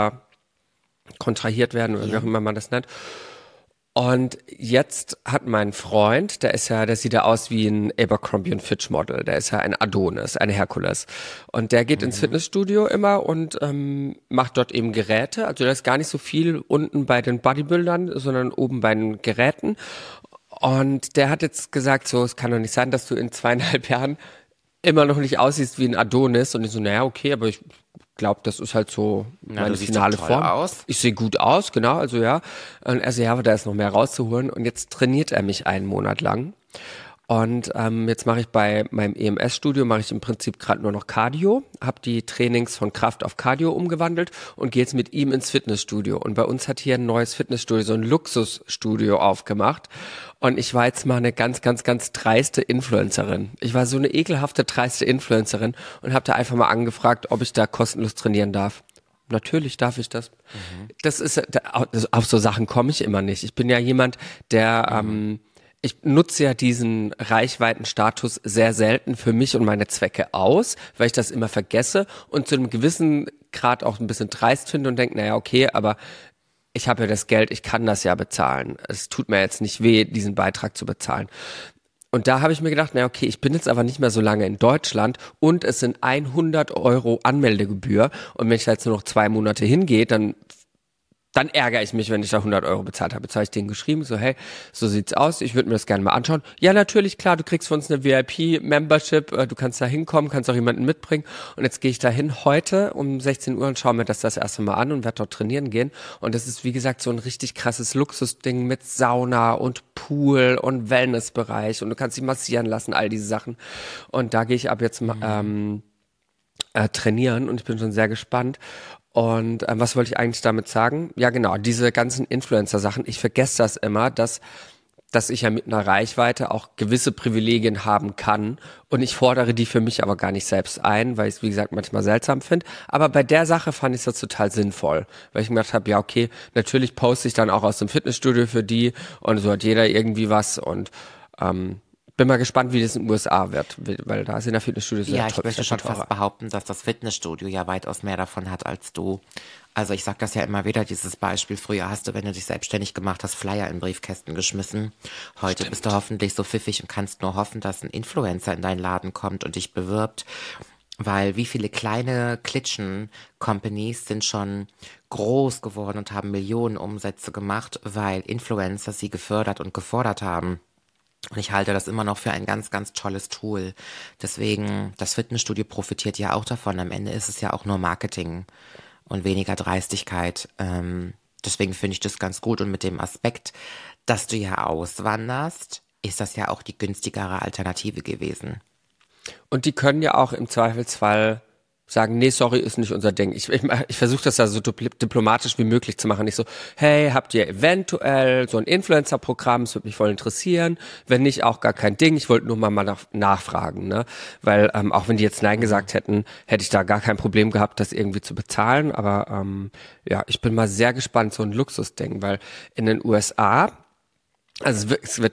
Speaker 1: kontrahiert werden oder wie auch immer man das nennt. Und jetzt hat mein Freund, der sieht ja aus wie ein Abercrombie & Fitch Model, der ist ja ein Adonis, ein Herkules. Und der geht ins Fitnessstudio immer und macht dort eben Geräte. Also da ist gar nicht so viel unten bei den Bodybuildern, sondern oben bei den Geräten. Und der hat jetzt gesagt, so, es kann doch nicht sein, dass du in 2,5 Jahren immer noch nicht aussiehst wie ein Adonis. Und ich so, naja, okay, aber ich glaube, das ist halt so meine finale Form.
Speaker 2: Aus.
Speaker 1: Ich sehe gut aus, genau, also ja. Und er so, ja, aber da ist noch mehr rauszuholen. Und jetzt trainiert er mich einen Monat lang. Und jetzt mache ich bei meinem EMS-Studio, mache ich im Prinzip gerade nur noch Cardio, habe die Trainings von Kraft auf Cardio umgewandelt und gehe jetzt mit ihm ins Fitnessstudio. Und bei uns hat hier ein neues Fitnessstudio, so ein Luxusstudio aufgemacht. Und ich war jetzt mal eine ganz, ganz, ganz dreiste Influencerin. Ich war so eine ekelhafte, dreiste Influencerin und habe da einfach mal angefragt, ob ich da kostenlos trainieren darf. Natürlich darf ich das. Das ist, auf so Sachen komme ich immer nicht. Ich bin ja jemand, der ich nutze ja diesen Reichweitenstatus sehr selten für mich und meine Zwecke aus, weil ich das immer vergesse und zu einem gewissen Grad auch ein bisschen dreist finde und denke, naja, okay, aber ich habe ja das Geld, ich kann das ja bezahlen. Es tut mir jetzt nicht weh, diesen Beitrag zu bezahlen. Und da habe ich mir gedacht, naja, okay, ich bin jetzt aber nicht mehr so lange in Deutschland und es sind 100 € Anmeldegebühr und wenn ich da jetzt nur noch 2 Monate hingehe, dann ärgere ich mich, wenn ich da 100 € bezahlt habe. Jetzt habe ich denen geschrieben, so hey, so sieht's aus, ich würde mir das gerne mal anschauen. Ja, natürlich, klar, du kriegst von uns eine VIP-Membership, du kannst da hinkommen, kannst auch jemanden mitbringen. Und jetzt gehe ich da hin heute um 16 Uhr und schaue mir das erste Mal an und werde dort trainieren gehen. Und das ist, wie gesagt, so ein richtig krasses Luxusding mit Sauna und Pool und Wellnessbereich und du kannst dich massieren lassen, all diese Sachen. Und da gehe ich ab jetzt trainieren und ich bin schon sehr gespannt. Und was wollte ich eigentlich damit sagen? Ja genau, diese ganzen Influencer-Sachen, ich vergesse das immer, dass ich ja mit einer Reichweite auch gewisse Privilegien haben kann und ich fordere die für mich aber gar nicht selbst ein, weil ich es wie gesagt manchmal seltsam finde. Aber bei der Sache fand ich das total sinnvoll, weil ich mir gedacht habe, ja okay, natürlich poste ich dann auch aus dem Fitnessstudio für die und so hat jeder irgendwie was und bin mal gespannt, wie das in den USA wird, weil da sind ja Fitnessstudios
Speaker 2: Ja, ich möchte schon fast behaupten, dass das Fitnessstudio ja weitaus mehr davon hat als du. Also ich sag das ja immer wieder, dieses Beispiel. Früher hast du, wenn du dich selbstständig gemacht hast, Flyer in Briefkästen geschmissen. Heute bist du hoffentlich so pfiffig und kannst nur hoffen, dass ein Influencer in deinen Laden kommt und dich bewirbt. Weil wie viele kleine Klitschen-Companies sind schon groß geworden und haben Millionen Umsätze gemacht, weil Influencer sie gefördert und gefordert haben. Und ich halte das immer noch für ein ganz, ganz tolles Tool. Deswegen, das Fitnessstudio profitiert ja auch davon. Am Ende ist es ja auch nur Marketing und weniger Dreistigkeit. Deswegen finde ich das ganz gut. Und mit dem Aspekt, dass du ja auswanderst, ist das ja auch die günstigere Alternative gewesen.
Speaker 1: Und die können ja auch im Zweifelsfall sagen, nee, sorry, ist nicht unser Ding. Ich versuche das ja so diplomatisch wie möglich zu machen. Nicht so, hey, habt ihr eventuell so ein Influencer-Programm, das würde mich voll interessieren. Wenn nicht, auch gar kein Ding. Ich wollte nur mal nachfragen, ne? Weil auch wenn die jetzt Nein gesagt hätten, hätte ich da gar kein Problem gehabt, das irgendwie zu bezahlen. Aber ja, ich bin mal sehr gespannt, so ein Luxusding, weil in den USA also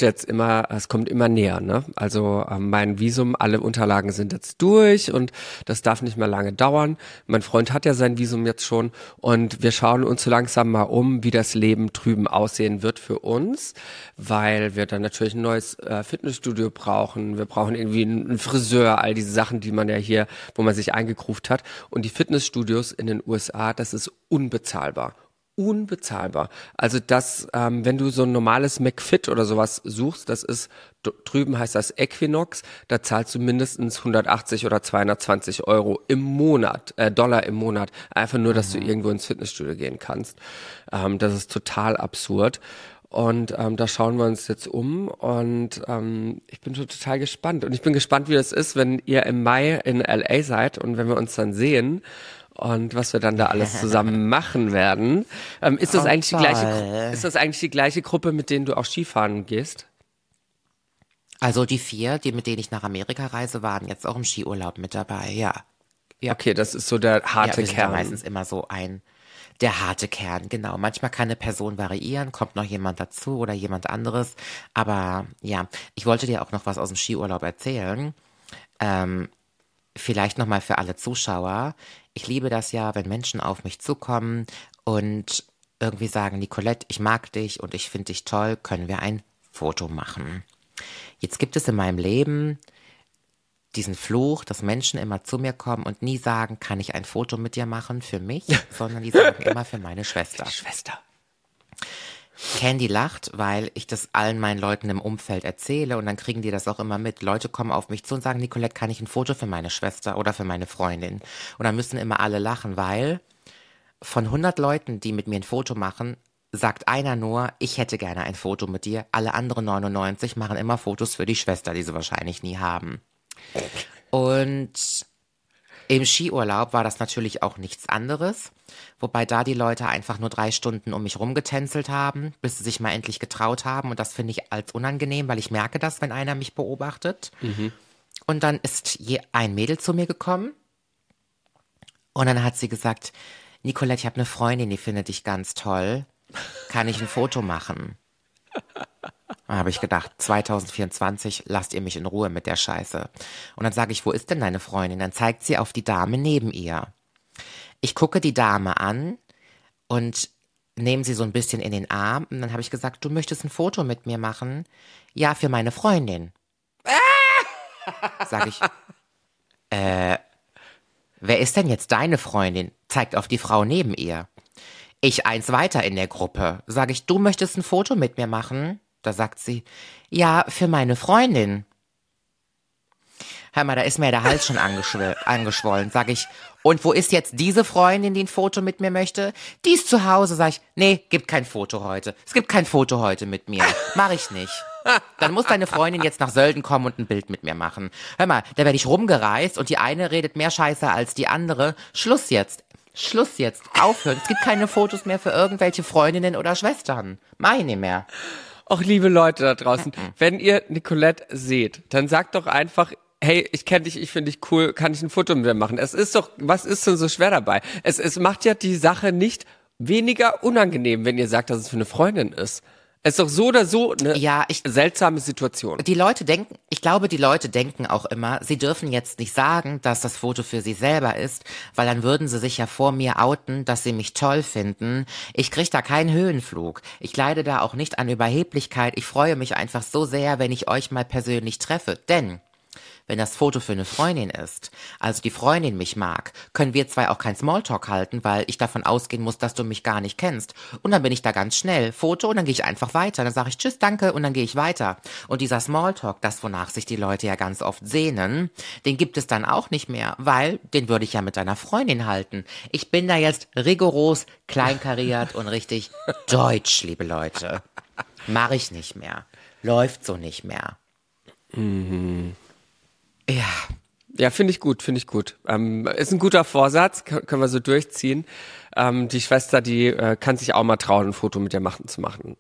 Speaker 1: es kommt immer näher, ne? Also mein Visum, alle Unterlagen sind jetzt durch und das darf nicht mehr lange dauern. Mein Freund hat ja sein Visum jetzt schon und wir schauen uns so langsam mal um, wie das Leben drüben aussehen wird für uns, weil wir dann natürlich ein neues Fitnessstudio brauchen. Wir brauchen irgendwie einen Friseur, all diese Sachen, die man ja hier, wo man sich eingegruft hat. Und die Fitnessstudios in den USA, das ist unbezahlbar. Unbezahlbar. Also das, wenn du so ein normales McFit oder sowas suchst, das ist, drüben heißt das Equinox, da zahlst du mindestens 180 oder 220 € im Monat, Dollar im Monat, einfach nur, dass du irgendwo ins Fitnessstudio gehen kannst. Das ist total absurd. Und da schauen wir uns jetzt um und ich bin schon total gespannt. Und ich bin gespannt, wie das ist, wenn ihr im Mai in LA seid und wenn wir uns dann sehen. Und was wir dann da alles zusammen machen werden. Ist das eigentlich die gleiche Gruppe, mit denen du auch Skifahren gehst?
Speaker 2: Also die 4, mit denen ich nach Amerika reise, waren jetzt auch im Skiurlaub mit dabei, ja.
Speaker 1: Okay, das ist so der harte
Speaker 2: wir sind ja
Speaker 1: Kern.
Speaker 2: meistens immer so Der harte Kern, genau. Manchmal kann eine Person variieren, kommt noch jemand dazu oder jemand anderes. Aber ja, ich wollte dir auch noch was aus dem Skiurlaub erzählen. Vielleicht nochmal für alle Zuschauer. Ich liebe das ja, wenn Menschen auf mich zukommen und irgendwie sagen, Nicolette, ich mag dich und ich finde dich toll, können wir ein Foto machen. Jetzt gibt es in meinem Leben diesen Fluch, dass Menschen immer zu mir kommen und nie sagen, kann ich ein Foto mit dir machen für mich, sondern die sagen immer für meine Schwester.
Speaker 1: Schwester.
Speaker 2: Candy lacht, weil ich das allen meinen Leuten im Umfeld erzähle und dann kriegen die das auch immer mit. Leute kommen auf mich zu und sagen, Nicolette, kann ich ein Foto für meine Schwester oder für meine Freundin? Und dann müssen immer alle lachen, weil von 100 Leuten, die mit mir ein Foto machen, sagt einer nur, ich hätte gerne ein Foto mit dir. Alle anderen 99 machen immer Fotos für die Schwester, die sie wahrscheinlich nie haben. Und im Skiurlaub war das natürlich auch nichts anderes, wobei da die Leute einfach nur 3 Stunden um mich rumgetänzelt haben, bis sie sich mal endlich getraut haben. Und das finde ich als unangenehm, weil ich merke das, wenn einer mich beobachtet. Und dann ist ein Mädel zu mir gekommen und dann hat sie gesagt, Nicolette, ich habe eine Freundin, die findet dich ganz toll. Kann ich ein Foto machen? Da habe ich gedacht, 2024, lasst ihr mich in Ruhe mit der Scheiße. Und dann sage ich, wo ist denn deine Freundin? Dann zeigt sie auf die Dame neben ihr. Ich gucke die Dame an und nehme sie so ein bisschen in den Arm. Und dann habe ich gesagt, du möchtest ein Foto mit mir machen? Ja, für meine Freundin. Sag ich, wer ist denn jetzt deine Freundin? Zeigt auf die Frau neben ihr. Ich eins weiter in der Gruppe. Sage ich, du möchtest ein Foto mit mir machen? Da sagt sie, ja, für meine Freundin. Hör mal, da ist mir der Hals schon angeschwollen. Sag ich, und wo ist jetzt diese Freundin, die ein Foto mit mir möchte? Die ist zu Hause. Sag ich, nee, gibt kein Foto heute. Es gibt kein Foto heute mit mir. Mach ich nicht. Dann muss deine Freundin jetzt nach Sölden kommen und ein Bild mit mir machen. Hör mal, da werde ich rumgereist und die eine redet mehr Scheiße als die andere. Schluss jetzt. Schluss jetzt. Aufhören. Es gibt keine Fotos mehr für irgendwelche Freundinnen oder Schwestern. Mach ich nicht mehr.
Speaker 1: Auch liebe Leute da draußen, wenn ihr Nicolette seht, dann sagt doch einfach, hey, ich kenne dich, ich finde dich cool, kann ich ein Foto mit dir machen? Es ist doch, was ist denn so schwer dabei? Es macht ja die Sache nicht weniger unangenehm, wenn ihr sagt, dass es für eine Freundin ist. Es ist doch so oder so eine seltsame Situation.
Speaker 2: Ich glaube, die Leute denken auch immer, sie dürfen jetzt nicht sagen, dass das Foto für sie selber ist, weil dann würden sie sich ja vor mir outen, dass sie mich toll finden. Ich krieg da keinen Höhenflug. Ich leide da auch nicht an Überheblichkeit. Ich freue mich einfach so sehr, wenn ich euch mal persönlich treffe. Denn wenn das Foto für eine Freundin ist, also die Freundin mich mag, können wir zwei auch kein Smalltalk halten, weil ich davon ausgehen muss, dass du mich gar nicht kennst. Und dann bin ich da ganz schnell. Foto und dann gehe ich einfach weiter. Dann sage ich tschüss, danke und dann gehe ich weiter. Und dieser Smalltalk, das wonach sich die Leute ja ganz oft sehnen, den gibt es dann auch nicht mehr, weil den würde ich ja mit deiner Freundin halten. Ich bin da jetzt rigoros, kleinkariert und richtig deutsch, liebe Leute. Mache ich nicht mehr. Läuft so nicht mehr. Ja.
Speaker 1: Ja, finde ich gut, finde ich gut. Ist ein guter Vorsatz, können wir so durchziehen. Die Schwester, die kann sich auch mal trauen, ein Foto mit dir machen zu machen.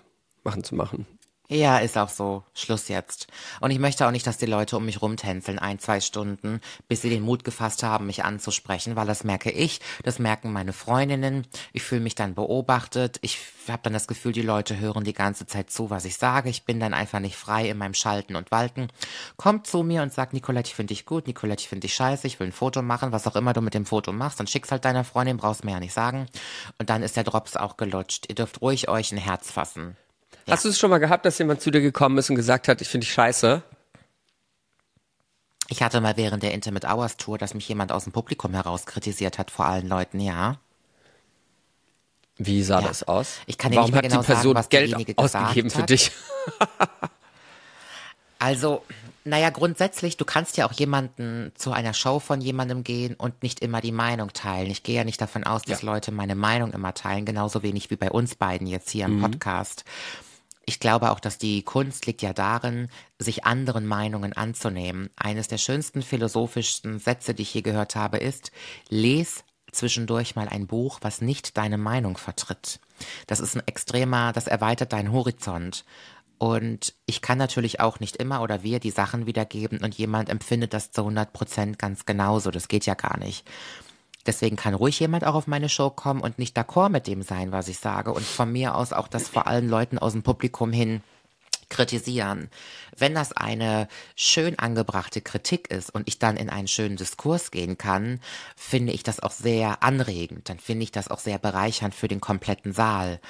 Speaker 2: Ja, ist auch so. Schluss jetzt. Und ich möchte auch nicht, dass die Leute um mich rumtänzeln, 1-2 Stunden, bis sie den Mut gefasst haben, mich anzusprechen, weil das merke ich, das merken meine Freundinnen. Ich fühle mich dann beobachtet. Ich habe dann das Gefühl, die Leute hören die ganze Zeit zu, was ich sage. Ich bin dann einfach nicht frei in meinem Schalten und Walten. Kommt zu mir und sagt, Nicolette, ich finde dich gut, Nicolette, ich finde dich scheiße, ich will ein Foto machen, was auch immer du mit dem Foto machst, dann schick's halt deiner Freundin, brauchst mir ja nicht sagen. Und dann ist der Drops auch gelutscht. Ihr dürft ruhig euch ein Herz fassen. Ja.
Speaker 1: Hast du es schon mal gehabt, dass jemand zu dir gekommen ist und gesagt hat, ich finde dich scheiße?
Speaker 2: Ich hatte mal während der Intimate Hours Tour, dass mich jemand aus dem Publikum heraus kritisiert hat vor allen Leuten, ja.
Speaker 1: Wie sah das aus?
Speaker 2: Ich kann dir
Speaker 1: Warum
Speaker 2: nicht mehr genau
Speaker 1: hat die Person
Speaker 2: sagen, was
Speaker 1: Geld
Speaker 2: diejenige
Speaker 1: ausgegeben
Speaker 2: gesagt
Speaker 1: für
Speaker 2: hat.
Speaker 1: dich?
Speaker 2: Also, naja, grundsätzlich, du kannst ja auch jemanden zu einer Show von jemandem gehen und nicht immer die Meinung teilen. Ich gehe ja nicht davon aus, dass Leute meine Meinung immer teilen, genauso wenig wie bei uns beiden jetzt hier im Podcast. Ich glaube auch, dass die Kunst liegt ja darin, sich anderen Meinungen anzunehmen. Eines der schönsten philosophischsten Sätze, die ich je gehört habe, ist, les zwischendurch mal ein Buch, was nicht deine Meinung vertritt. Das ist das erweitert deinen Horizont. Und ich kann natürlich auch nicht immer oder wir die Sachen wiedergeben und jemand empfindet das zu 100% ganz genauso. Das geht ja gar nicht. Deswegen kann ruhig jemand auch auf meine Show kommen und nicht d'accord mit dem sein, was ich sage. Und von mir aus auch das vor allen Leuten aus dem Publikum hin kritisieren. Wenn das eine schön angebrachte Kritik ist und ich dann in einen schönen Diskurs gehen kann, finde ich das auch sehr anregend. Dann finde ich das auch sehr bereichernd für den kompletten Saal.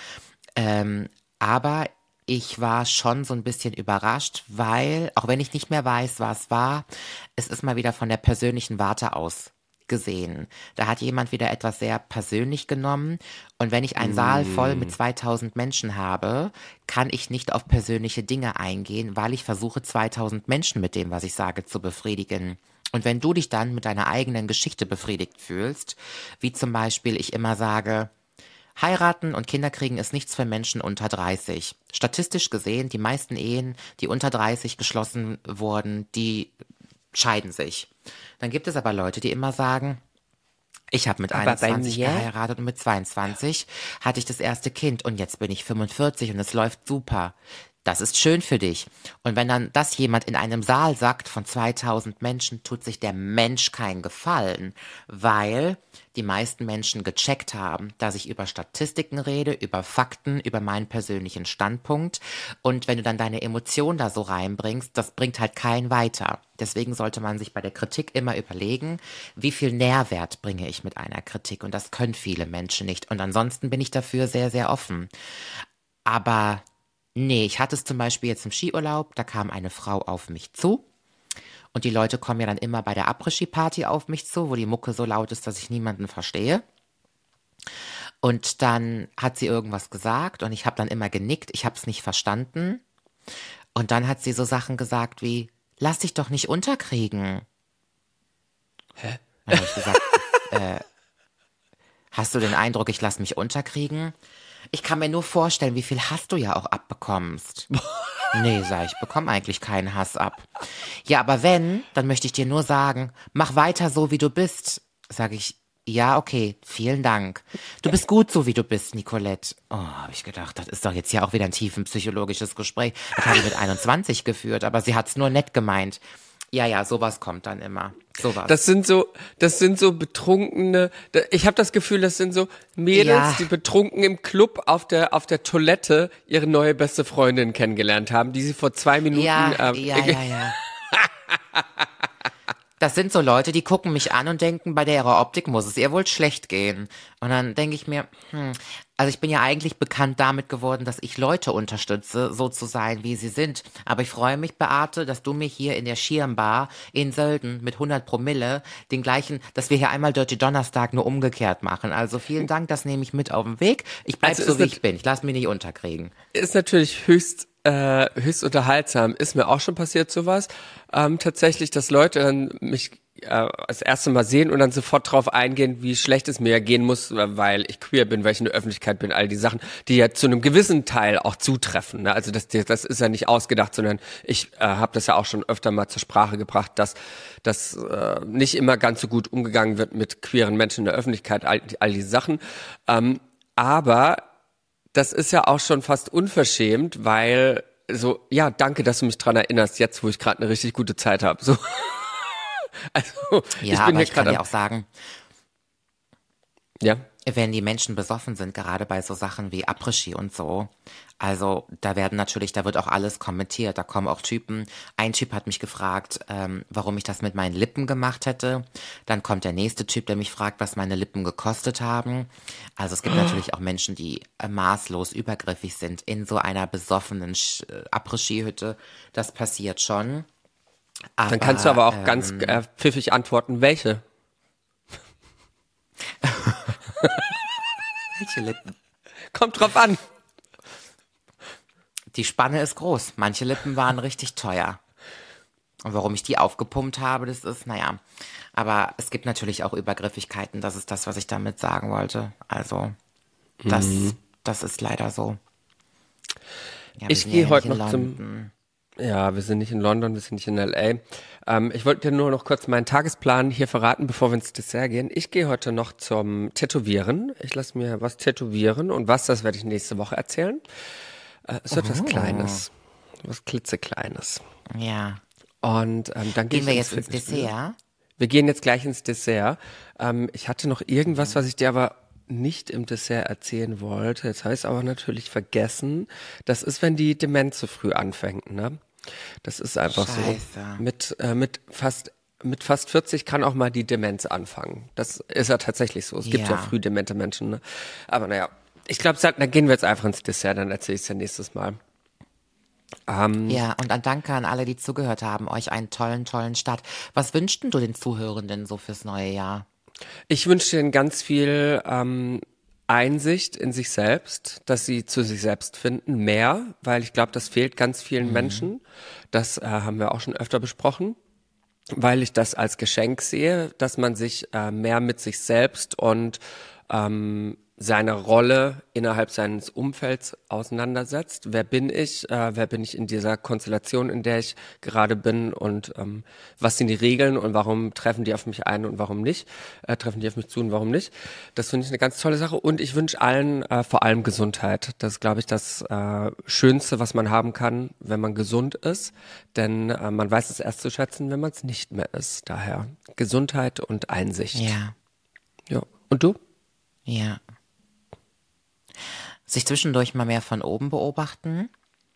Speaker 2: Aber ich war schon so ein bisschen überrascht, weil, auch wenn ich nicht mehr weiß, was war, es ist mal wieder von der persönlichen Warte aus gesehen. Da hat jemand wieder etwas sehr persönlich genommen. Und wenn ich einen Saal voll mit 2000 Menschen habe, kann ich nicht auf persönliche Dinge eingehen, weil ich versuche, 2000 Menschen mit dem, was ich sage, zu befriedigen. Und wenn du dich dann mit deiner eigenen Geschichte befriedigt fühlst, wie zum Beispiel ich immer sage, heiraten und Kinder kriegen ist nichts für Menschen unter 30. Statistisch gesehen, die meisten Ehen, die unter 30 geschlossen wurden, die scheiden sich. Dann gibt es aber Leute, die immer sagen, ich habe mit 21 geheiratet und mit 22 hatte ich das erste Kind und jetzt bin ich 45 und es läuft super. Das ist schön für dich. Und wenn dann das jemand in einem Saal sagt von 2000 Menschen, tut sich der Mensch keinen Gefallen, weil die meisten Menschen gecheckt haben, dass ich über Statistiken rede, über Fakten, über meinen persönlichen Standpunkt. Und wenn du dann deine Emotionen da so reinbringst, das bringt halt keinen weiter. Deswegen sollte man sich bei der Kritik immer überlegen, wie viel Nährwert bringe ich mit einer Kritik. Und das können viele Menschen nicht. Und ansonsten bin ich dafür sehr, sehr offen. Aber nee, ich hatte es zum Beispiel jetzt im Skiurlaub, da kam eine Frau auf mich zu und die Leute kommen ja dann immer bei der Après-Ski-Party auf mich zu, wo die Mucke so laut ist, dass ich niemanden verstehe. Und dann hat sie irgendwas gesagt und ich habe dann immer genickt, ich habe es nicht verstanden. Und dann hat sie so Sachen gesagt wie, lass dich doch nicht unterkriegen.
Speaker 1: Hä?
Speaker 2: Dann habe ich gesagt, hast du den Eindruck, ich lass mich unterkriegen? Ich kann mir nur vorstellen, wie viel Hass du ja auch abbekommst. Nee, sag ich, bekomme eigentlich keinen Hass ab. Ja, aber wenn, dann möchte ich dir nur sagen, mach weiter so, wie du bist. Sag ich, ja, okay, vielen Dank. Du bist gut so, wie du bist, Nicolette. Oh, habe ich gedacht, das ist doch jetzt ja auch wieder ein tiefenpsychologisches Gespräch. Das habe ich mit 21 geführt, aber sie hat's nur nett gemeint. Ja, sowas kommt dann immer. Sowas.
Speaker 1: Das sind so betrunkene, ich habe das Gefühl, das sind so Mädels,
Speaker 2: Ja.
Speaker 1: die betrunken im Club auf der Toilette ihre neue beste Freundin kennengelernt haben, die sie vor 2 Minuten...
Speaker 2: Ja. Das sind so Leute, die gucken mich an und denken, bei ihrer Optik muss es ihr wohl schlecht gehen. Und dann denke ich mir, also ich bin ja eigentlich bekannt damit geworden, dass ich Leute unterstütze, so zu sein, wie sie sind. Aber ich freue mich, Beate, dass du mir hier in der Schirmbar in Sölden mit 100 Promille den gleichen, dass wir hier einmal Dirty Donnerstag nur umgekehrt machen. Also vielen Dank, das nehme ich mit auf den Weg. Ich bleib
Speaker 1: Also
Speaker 2: so, wie ich bin. Ich lasse mich nicht unterkriegen.
Speaker 1: Ist natürlich höchst unterhaltsam. Ist mir auch schon passiert sowas. Tatsächlich, dass Leute dann mich das erste Mal sehen und dann sofort drauf eingehen, wie schlecht es mir gehen muss, weil ich queer bin, weil ich in der Öffentlichkeit bin, all die Sachen, die ja zu einem gewissen Teil auch zutreffen. Ne? Also das ist ja nicht ausgedacht, sondern ich habe das ja auch schon öfter mal zur Sprache gebracht, dass das nicht immer ganz so gut umgegangen wird mit queeren Menschen in der Öffentlichkeit, all die Sachen. Aber das ist ja auch schon fast unverschämt, weil so, ja, danke, dass du mich dran erinnerst, jetzt, wo ich gerade eine richtig gute Zeit habe. So. Also,
Speaker 2: Ja,
Speaker 1: ich bin
Speaker 2: aber
Speaker 1: hier
Speaker 2: ich kann
Speaker 1: gerade.
Speaker 2: dir auch sagen,
Speaker 1: Ja.
Speaker 2: wenn die Menschen besoffen sind, gerade bei so Sachen wie Après-Ski und so, also da wird auch alles kommentiert. Da kommen auch Typen. Ein Typ hat mich gefragt, warum ich das mit meinen Lippen gemacht hätte. Dann kommt der nächste Typ, der mich fragt, was meine Lippen gekostet haben. Also es gibt natürlich auch Menschen, die maßlos übergriffig sind in so einer besoffenen Après-Ski-Hütte. Das passiert schon.
Speaker 1: Dann kannst du aber auch ganz pfiffig antworten, welche?
Speaker 2: Welche Lippen?
Speaker 1: Kommt drauf an.
Speaker 2: Die Spanne ist groß. Manche Lippen waren richtig teuer. Und warum ich die aufgepumpt habe, das ist, naja. Aber es gibt natürlich auch Übergriffigkeiten. Das ist das, was ich damit sagen wollte. Also, das ist leider so. Ja, wir
Speaker 1: Ich
Speaker 2: sind
Speaker 1: gehe
Speaker 2: ja
Speaker 1: heute
Speaker 2: nicht in
Speaker 1: noch
Speaker 2: London.
Speaker 1: Ja, wir sind nicht in London, wir sind nicht in L.A. Ich wollte dir nur noch kurz meinen Tagesplan hier verraten, bevor wir ins Dessert gehen. Ich gehe heute noch zum Tätowieren. Ich lasse mir was tätowieren und das werde ich nächste Woche erzählen. Es wird was Kleines, was klitzekleines.
Speaker 2: Ja.
Speaker 1: Und dann gehe
Speaker 2: Gehen
Speaker 1: ich
Speaker 2: wir
Speaker 1: ins
Speaker 2: jetzt ins
Speaker 1: Fitnessstudio.
Speaker 2: Dessert?
Speaker 1: Wir gehen jetzt gleich ins Dessert. Ich hatte noch irgendwas, was ich dir aber nicht im Dessert erzählen wollte. Jetzt habe ich es aber natürlich vergessen. Das ist, wenn die Demenz so früh anfängt, ne? Das ist einfach
Speaker 2: Scheiße.
Speaker 1: so. Mit fast 40 kann auch mal die Demenz anfangen. Das ist ja tatsächlich so. Es gibt ja
Speaker 2: Ja.
Speaker 1: früh demente Menschen, ne? Aber naja, ich glaube, dann gehen wir jetzt einfach ins Dessert, dann erzähle ich es ja nächstes Mal.
Speaker 2: Ja, und ein Danke an alle, die zugehört haben. Euch einen tollen Start. Was wünschst denn du den Zuhörenden so fürs neue Jahr?
Speaker 1: Ich wünsche denen ganz viel Einsicht in sich selbst, dass sie zu sich selbst finden, mehr, weil ich glaube, das fehlt ganz vielen Menschen. Das haben wir auch schon öfter besprochen, weil ich das als Geschenk sehe, dass man sich mehr mit sich selbst und seine Rolle innerhalb seines Umfelds auseinandersetzt. Wer bin ich? Wer bin ich in dieser Konstellation, in der ich gerade bin? Und was sind die Regeln und warum treffen die auf mich ein und warum nicht? Treffen die auf mich zu und warum nicht? Das finde ich eine ganz tolle Sache. Und ich wünsche allen vor allem Gesundheit. Das ist, glaube ich, das Schönste, was man haben kann, wenn man gesund ist. Denn man weiß es erst zu schätzen, wenn man es nicht mehr ist. Daher Gesundheit und Einsicht.
Speaker 2: Ja,
Speaker 1: Ja. Und du?
Speaker 2: ja. Sich zwischendurch mal mehr von oben beobachten,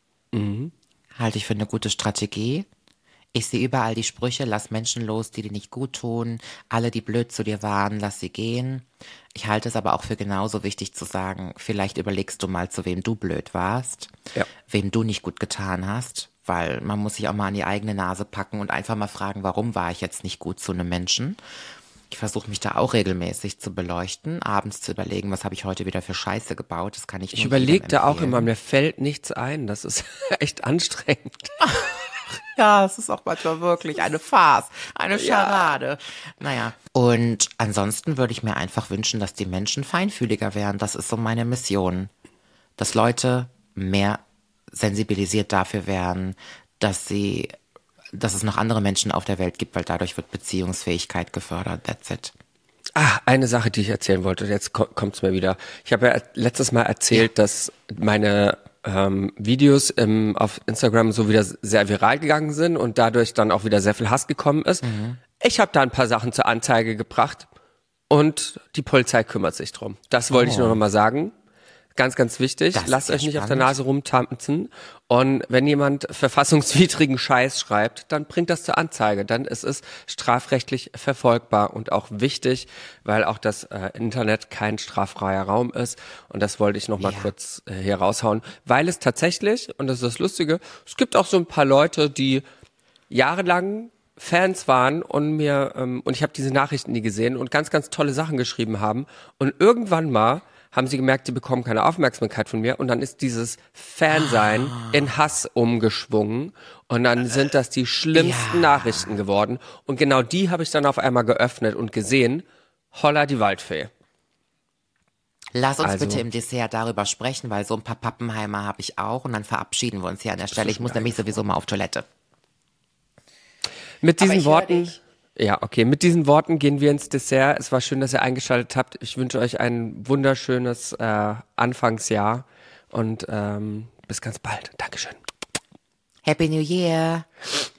Speaker 2: halte ich für eine gute Strategie. Ich sehe überall die Sprüche, lass Menschen los, die dir nicht gut tun. Alle, die blöd zu dir waren, lass sie gehen. Ich halte es aber auch für genauso wichtig zu sagen, vielleicht überlegst du mal, zu wem du blöd warst,
Speaker 1: Ja.
Speaker 2: wem du nicht gut getan hast, weil man muss sich auch mal an die eigene Nase packen und einfach mal fragen, warum war ich jetzt nicht gut zu einem Menschen? Ich versuche mich da auch regelmäßig zu beleuchten, abends zu überlegen, was habe ich heute wieder für Scheiße gebaut. Das kann ich
Speaker 1: Ich
Speaker 2: nur
Speaker 1: überlege
Speaker 2: jedem
Speaker 1: da auch
Speaker 2: empfehlen.
Speaker 1: immer, mir fällt nichts ein. Das ist echt anstrengend.
Speaker 2: Ja, es ist auch manchmal wirklich eine Farce, eine Scharade. Naja, und ansonsten würde ich mir einfach wünschen, dass die Menschen feinfühliger wären. Das ist so meine Mission. Dass Leute mehr sensibilisiert dafür wären, dass es noch andere Menschen auf der Welt gibt, weil dadurch wird Beziehungsfähigkeit gefördert. That's it.
Speaker 1: Ah, eine Sache, die ich erzählen wollte. Jetzt kommt's mir wieder. Ich habe ja letztes Mal erzählt, dass meine Videos auf Instagram so wieder sehr viral gegangen sind und dadurch dann auch wieder sehr viel Hass gekommen ist. Ich habe da ein paar Sachen zur Anzeige gebracht und die Polizei kümmert sich drum. Das wollte ich nur noch mal sagen. Ganz, ganz wichtig.
Speaker 2: Das
Speaker 1: Lasst
Speaker 2: ist ja
Speaker 1: euch nicht auf der
Speaker 2: spannend.
Speaker 1: Nase rumtanzen. Und wenn jemand verfassungswidrigen Scheiß schreibt, dann bringt das zur Anzeige. Dann ist es strafrechtlich verfolgbar und auch wichtig, weil auch das Internet kein straffreier Raum ist. Und das wollte ich noch mal kurz hier raushauen, weil es tatsächlich, und das ist das Lustige, es gibt auch so ein paar Leute, die jahrelang Fans waren und und ich habe diese Nachrichten nie gesehen und ganz, ganz tolle Sachen geschrieben haben. Und irgendwann mal haben sie gemerkt, die bekommen keine Aufmerksamkeit von mir und dann ist dieses Fansein in Hass umgeschwungen und dann sind das die schlimmsten Nachrichten geworden und genau die habe ich dann auf einmal geöffnet und gesehen, holla die Waldfee.
Speaker 2: Lass uns
Speaker 1: Also-
Speaker 2: bitte im Dessert darüber sprechen, weil so ein paar Pappenheimer habe ich auch und dann verabschieden wir uns hier an der Stelle. Ich muss nämlich sowieso mal auf Toilette.
Speaker 1: Mit
Speaker 2: Aber
Speaker 1: diesen
Speaker 2: ich höre
Speaker 1: Worten,
Speaker 2: dich.
Speaker 1: ja, okay, mit diesen Worten gehen wir ins Dessert. Es war schön, dass ihr eingeschaltet habt. Ich wünsche euch ein wunderschönes Anfangsjahr und bis ganz bald. Dankeschön.
Speaker 2: Happy New Year!